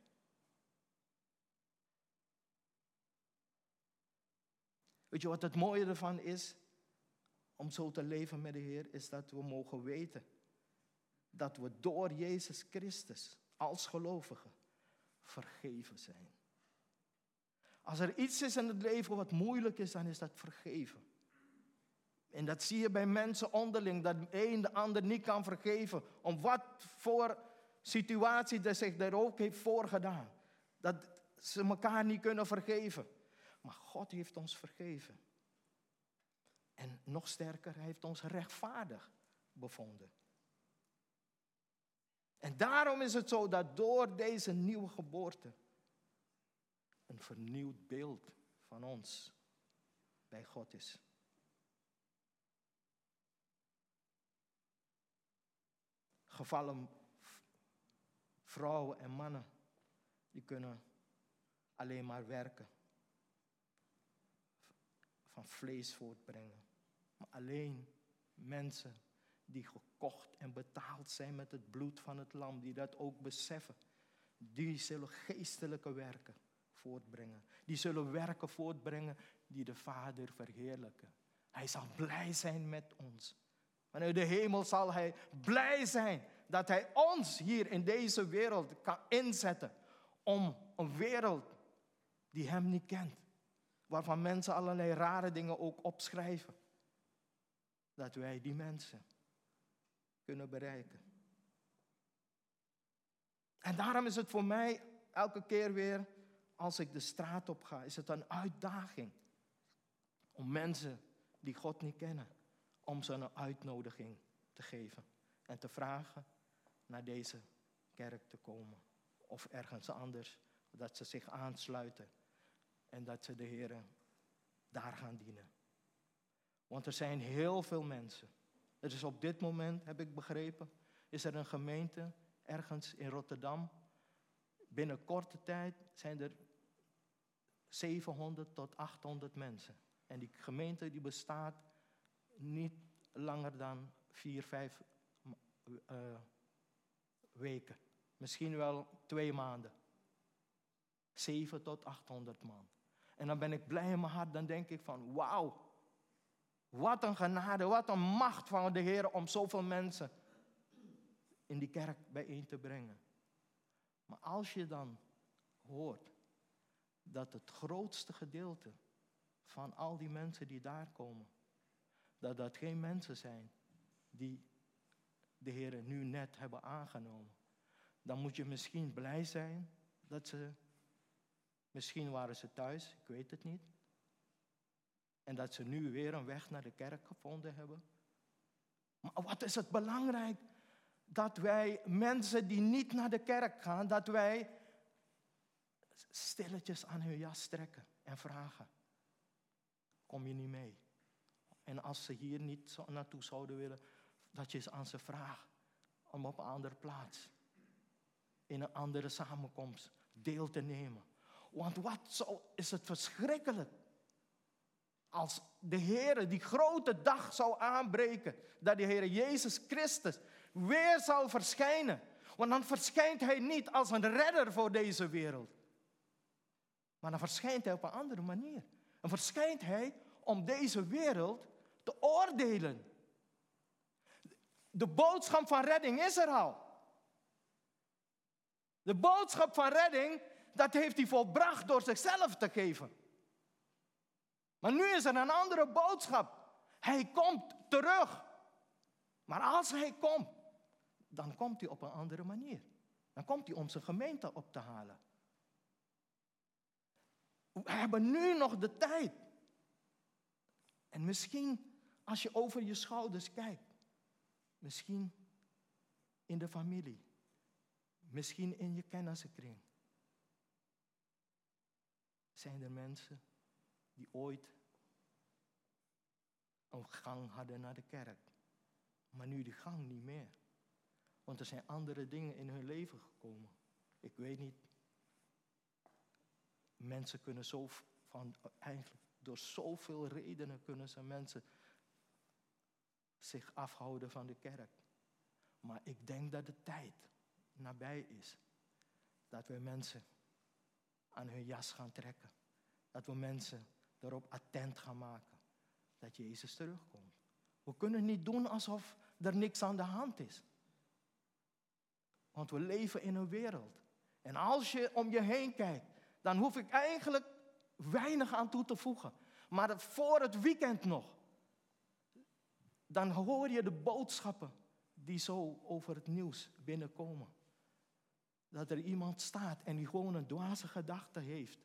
Weet je wat het mooie ervan is? Om zo te leven met de Heer, is dat we mogen weten dat we door Jezus Christus als gelovigen vergeven zijn. Als er iets is in het leven wat moeilijk is, dan is dat vergeven. En dat zie je bij mensen onderling, dat de een de ander niet kan vergeven. Om wat voor situatie er zich daar ook heeft voorgedaan. Dat ze elkaar niet kunnen vergeven. Maar God heeft ons vergeven. En nog sterker, hij heeft ons rechtvaardig bevonden. En daarom is het zo dat door deze nieuwe geboorte een vernieuwd beeld van ons bij God is. Gevallen vrouwen en mannen, die kunnen alleen maar werken. Van vlees voortbrengen. Maar alleen mensen die gekocht en betaald zijn met het bloed van het lam, die dat ook beseffen, die zullen geestelijke werken voortbrengen. Die zullen werken voortbrengen die de Vader verheerlijken. Hij zal blij zijn met ons. Vanuit de hemel zal hij blij zijn dat hij ons hier in deze wereld kan inzetten om een wereld die hem niet kent. Waarvan mensen allerlei rare dingen ook opschrijven. Dat wij die mensen kunnen bereiken. En daarom is het voor mij elke keer weer, als ik de straat op ga, is het een uitdaging. Om mensen die God niet kennen, om ze een uitnodiging te geven. En te vragen naar deze kerk te komen. Of ergens anders, dat ze zich aansluiten. En dat ze de Heer daar gaan dienen. Want er zijn heel veel mensen. Er is op dit moment, heb ik begrepen, is er een gemeente ergens in Rotterdam. Binnen korte tijd zijn er zevenhonderd tot achthonderd mensen. En die gemeente die bestaat niet langer dan vier, vijf uh, weken. Misschien wel twee maanden. Zeven tot achthonderd man. En dan ben ik blij in mijn hart. Dan denk ik van wauw. Wat een genade, wat een macht van de Heer om zoveel mensen in die kerk bijeen te brengen. Maar als je dan hoort dat het grootste gedeelte van al die mensen die daar komen, dat dat geen mensen zijn die de Heer nu net hebben aangenomen, dan moet je misschien blij zijn dat ze, misschien waren ze thuis, ik weet het niet, en dat ze nu weer een weg naar de kerk gevonden hebben. Maar wat is het belangrijk dat wij mensen die niet naar de kerk gaan, dat wij stilletjes aan hun jas trekken en vragen, kom je niet mee? En als ze hier niet zo naartoe zouden willen, dat je aan ze vraagt om op een andere plaats, in een andere samenkomst, deel te nemen. Want wat zo is het verschrikkelijk als de Heer die grote dag zou aanbreken, dat de Heer Jezus Christus weer zal verschijnen. Want dan verschijnt Hij niet als een redder voor deze wereld. Maar dan verschijnt Hij op een andere manier. Dan verschijnt Hij om deze wereld te oordelen. De boodschap van redding is er al. De boodschap van redding, dat heeft Hij volbracht door zichzelf te geven. Maar nu is er een andere boodschap. Hij komt terug. Maar als Hij komt, dan komt Hij op een andere manier. Dan komt Hij om zijn gemeente op te halen. We hebben nu nog de tijd. En misschien, als je over je schouders kijkt, misschien in de familie, misschien in je kennissenkring, zijn er mensen die ooit een gang hadden naar de kerk. Maar nu die gang niet meer. Want er zijn andere dingen in hun leven gekomen. Ik weet niet. Mensen kunnen zo van, eigenlijk door zoveel redenen kunnen ze mensen zich afhouden van de kerk. Maar ik denk dat de tijd nabij is. Dat we mensen aan hun jas gaan trekken. Dat we mensen erop attent gaan maken dat Jezus terugkomt. We kunnen niet doen alsof er niks aan de hand is. Want we leven in een wereld. En als je om je heen kijkt, dan hoef ik eigenlijk weinig aan toe te voegen. Maar voor het weekend nog, dan hoor je de boodschappen die zo over het nieuws binnenkomen. Dat er iemand staat en die gewoon een dwaze gedachte heeft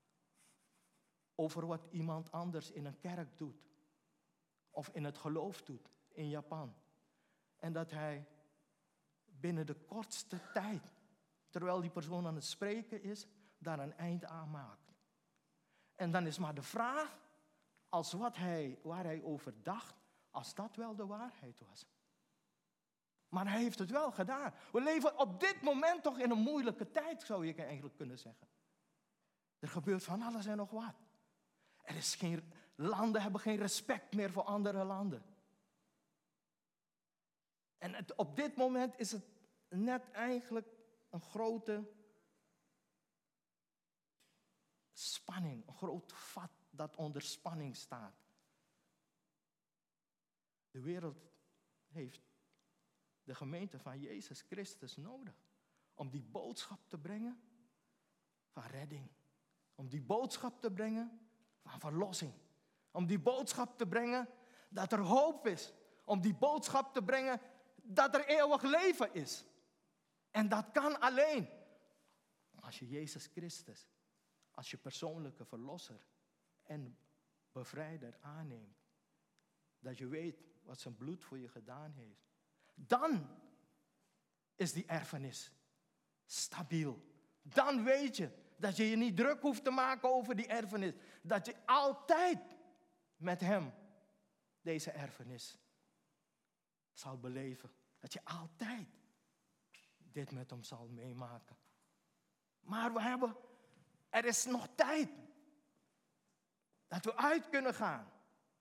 over wat iemand anders in een kerk doet. Of in het geloof doet in Japan. En dat hij binnen de kortste tijd, terwijl die persoon aan het spreken is, daar een eind aan maakt. En dan is maar de vraag, als wat hij, waar hij over dacht, als dat wel de waarheid was. Maar hij heeft het wel gedaan. We leven op dit moment toch in een moeilijke tijd, zou je eigenlijk kunnen zeggen. Er gebeurt van alles en nog wat. Er is geen, landen hebben geen respect meer voor andere landen. En het, op dit moment is het net eigenlijk een grote spanning, een groot vat dat onder spanning staat. De wereld heeft de gemeente van Jezus Christus nodig om die boodschap te brengen van redding. Om die boodschap te brengen van verlossing. Om die boodschap te brengen dat er hoop is. Om die boodschap te brengen dat er eeuwig leven is. En dat kan alleen als je Jezus Christus als je persoonlijke verlosser en bevrijder aanneemt. Dat je weet wat zijn bloed voor je gedaan heeft. Dan is die erfenis stabiel. Dan weet je Dat je je niet druk hoeft te maken over die erfenis. Dat je altijd met hem deze erfenis zal beleven. Dat je altijd dit met hem zal meemaken. Maar we hebben, er is nog tijd. Dat we uit kunnen gaan.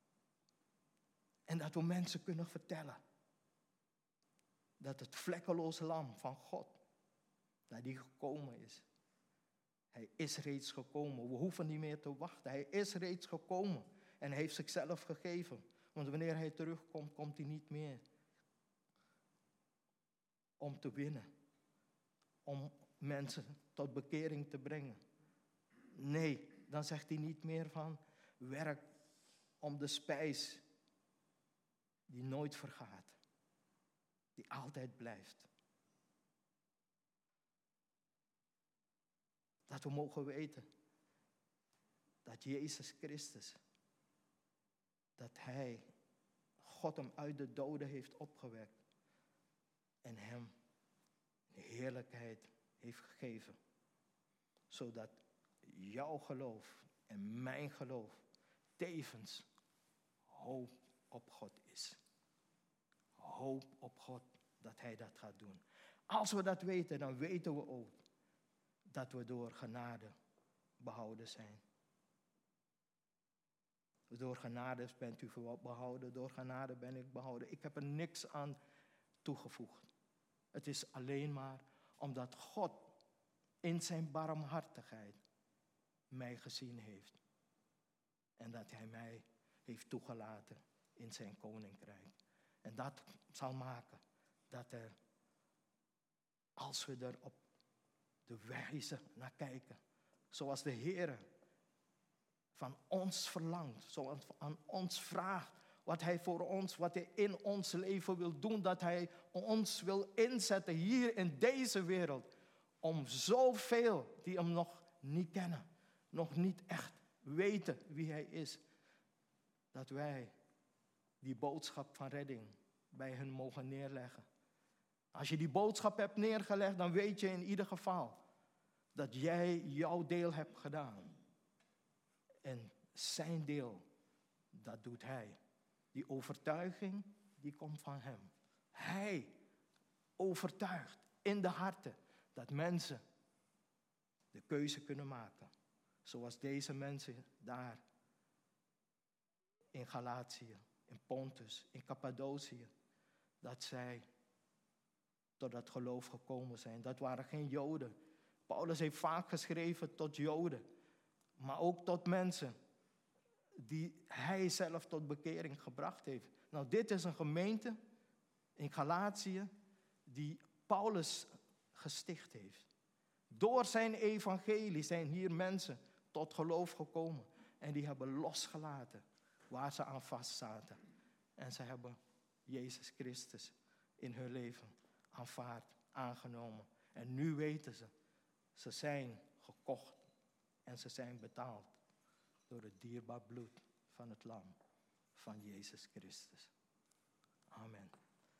En dat we mensen kunnen vertellen. Dat het vlekkeloze lam van God, dat die gekomen is. Hij is reeds gekomen. We hoeven niet meer te wachten. Hij is reeds gekomen. En hij heeft zichzelf gegeven. Want wanneer hij terugkomt, komt hij niet meer. Om te winnen. Om mensen tot bekering te brengen. Nee, dan zegt hij niet meer van werk om de spijs die nooit vergaat. Die altijd blijft. Dat we mogen weten dat Jezus Christus, dat Hij, God hem uit de doden heeft opgewekt en hem heerlijkheid heeft gegeven. Zodat jouw geloof en mijn geloof tevens hoop op God is. Hoop op God dat Hij dat gaat doen. Als we dat weten, dan weten we ook dat we door genade behouden zijn. Door genade bent u behouden, door genade ben ik behouden. Ik heb er niks aan toegevoegd. Het is alleen maar omdat God in zijn barmhartigheid mij gezien heeft. En dat Hij mij heeft toegelaten in zijn koninkrijk. En dat zal maken dat er, als we er op de wijze naar kijken, zoals de Heer van ons verlangt, zoals aan ons vraagt, wat Hij voor ons, wat Hij in ons leven wil doen, dat Hij ons wil inzetten hier in deze wereld, om zoveel die Hem nog niet kennen, nog niet echt weten wie Hij is, dat wij die boodschap van redding bij hen mogen neerleggen. Als je die boodschap hebt neergelegd, dan weet je in ieder geval dat jij jouw deel hebt gedaan. En zijn deel, dat doet Hij. Die overtuiging, die komt van Hem. Hij overtuigt in de harten dat mensen de keuze kunnen maken. Zoals deze mensen daar in Galatië, in Pontus, in Cappadocië. Dat zij tot dat geloof gekomen zijn. Dat waren geen Joden. Paulus heeft vaak geschreven tot Joden. Maar ook tot mensen die hij zelf tot bekering gebracht heeft. Nou, dit is een gemeente in Galatië die Paulus gesticht heeft. Door zijn evangelie zijn hier mensen tot geloof gekomen. En die hebben losgelaten waar ze aan vast zaten. En ze hebben Jezus Christus in hun leven aanvaard, aangenomen. En nu weten ze, ze zijn gekocht en ze zijn betaald door het dierbaar bloed van het lam van Jezus Christus. Amen.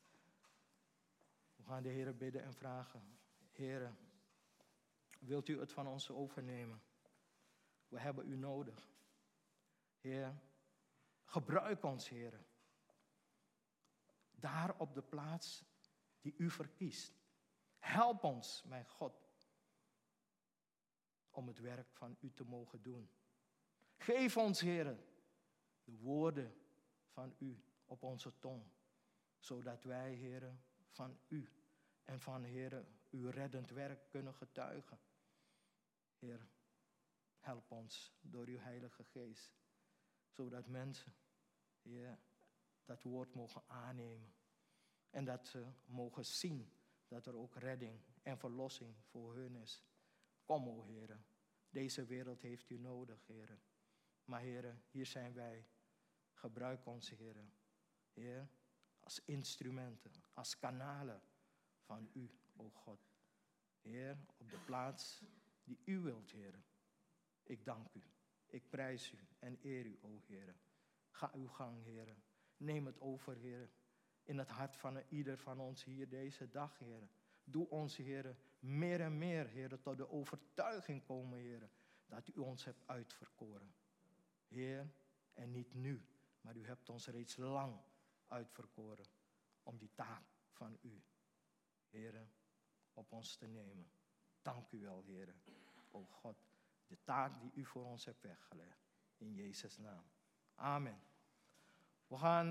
We gaan de Heer bidden en vragen. Heer, wilt u het van ons overnemen? We hebben u nodig. Heer, gebruik ons, Heer. Daar op de plaats die u verkiest. Help ons, mijn God, om het werk van u te mogen doen. Geef ons, Heer, de woorden van u op onze tong. Zodat wij, Heer, van u en van, Heer, uw reddend werk kunnen getuigen. Heer, help ons door uw Heilige Geest. Zodat mensen, Heer, dat woord mogen aannemen. En dat ze mogen zien dat er ook redding en verlossing voor hun is. Kom, o Heer, deze wereld heeft u nodig, Heer. Maar Heer, hier zijn wij. Gebruik ons, Heer. Heer, als instrumenten, als kanalen van u, o God. Heer, op de plaats die u wilt, Heer. Ik dank u, ik prijs u en eer u, o Heer. Ga uw gang, Heer. Neem het over, Heer, in het hart van ieder van ons hier deze dag, Heer. Doe ons, Heer, meer en meer, Heer, tot de overtuiging komen, Heer, dat u ons hebt uitverkoren. Heer, en niet nu, maar u hebt ons reeds lang uitverkoren om die taak van u, Heer, op ons te nemen. Dank u wel, Heer, o God, de taak die u voor ons hebt weggelegd. In Jezus' naam. Amen. We gaan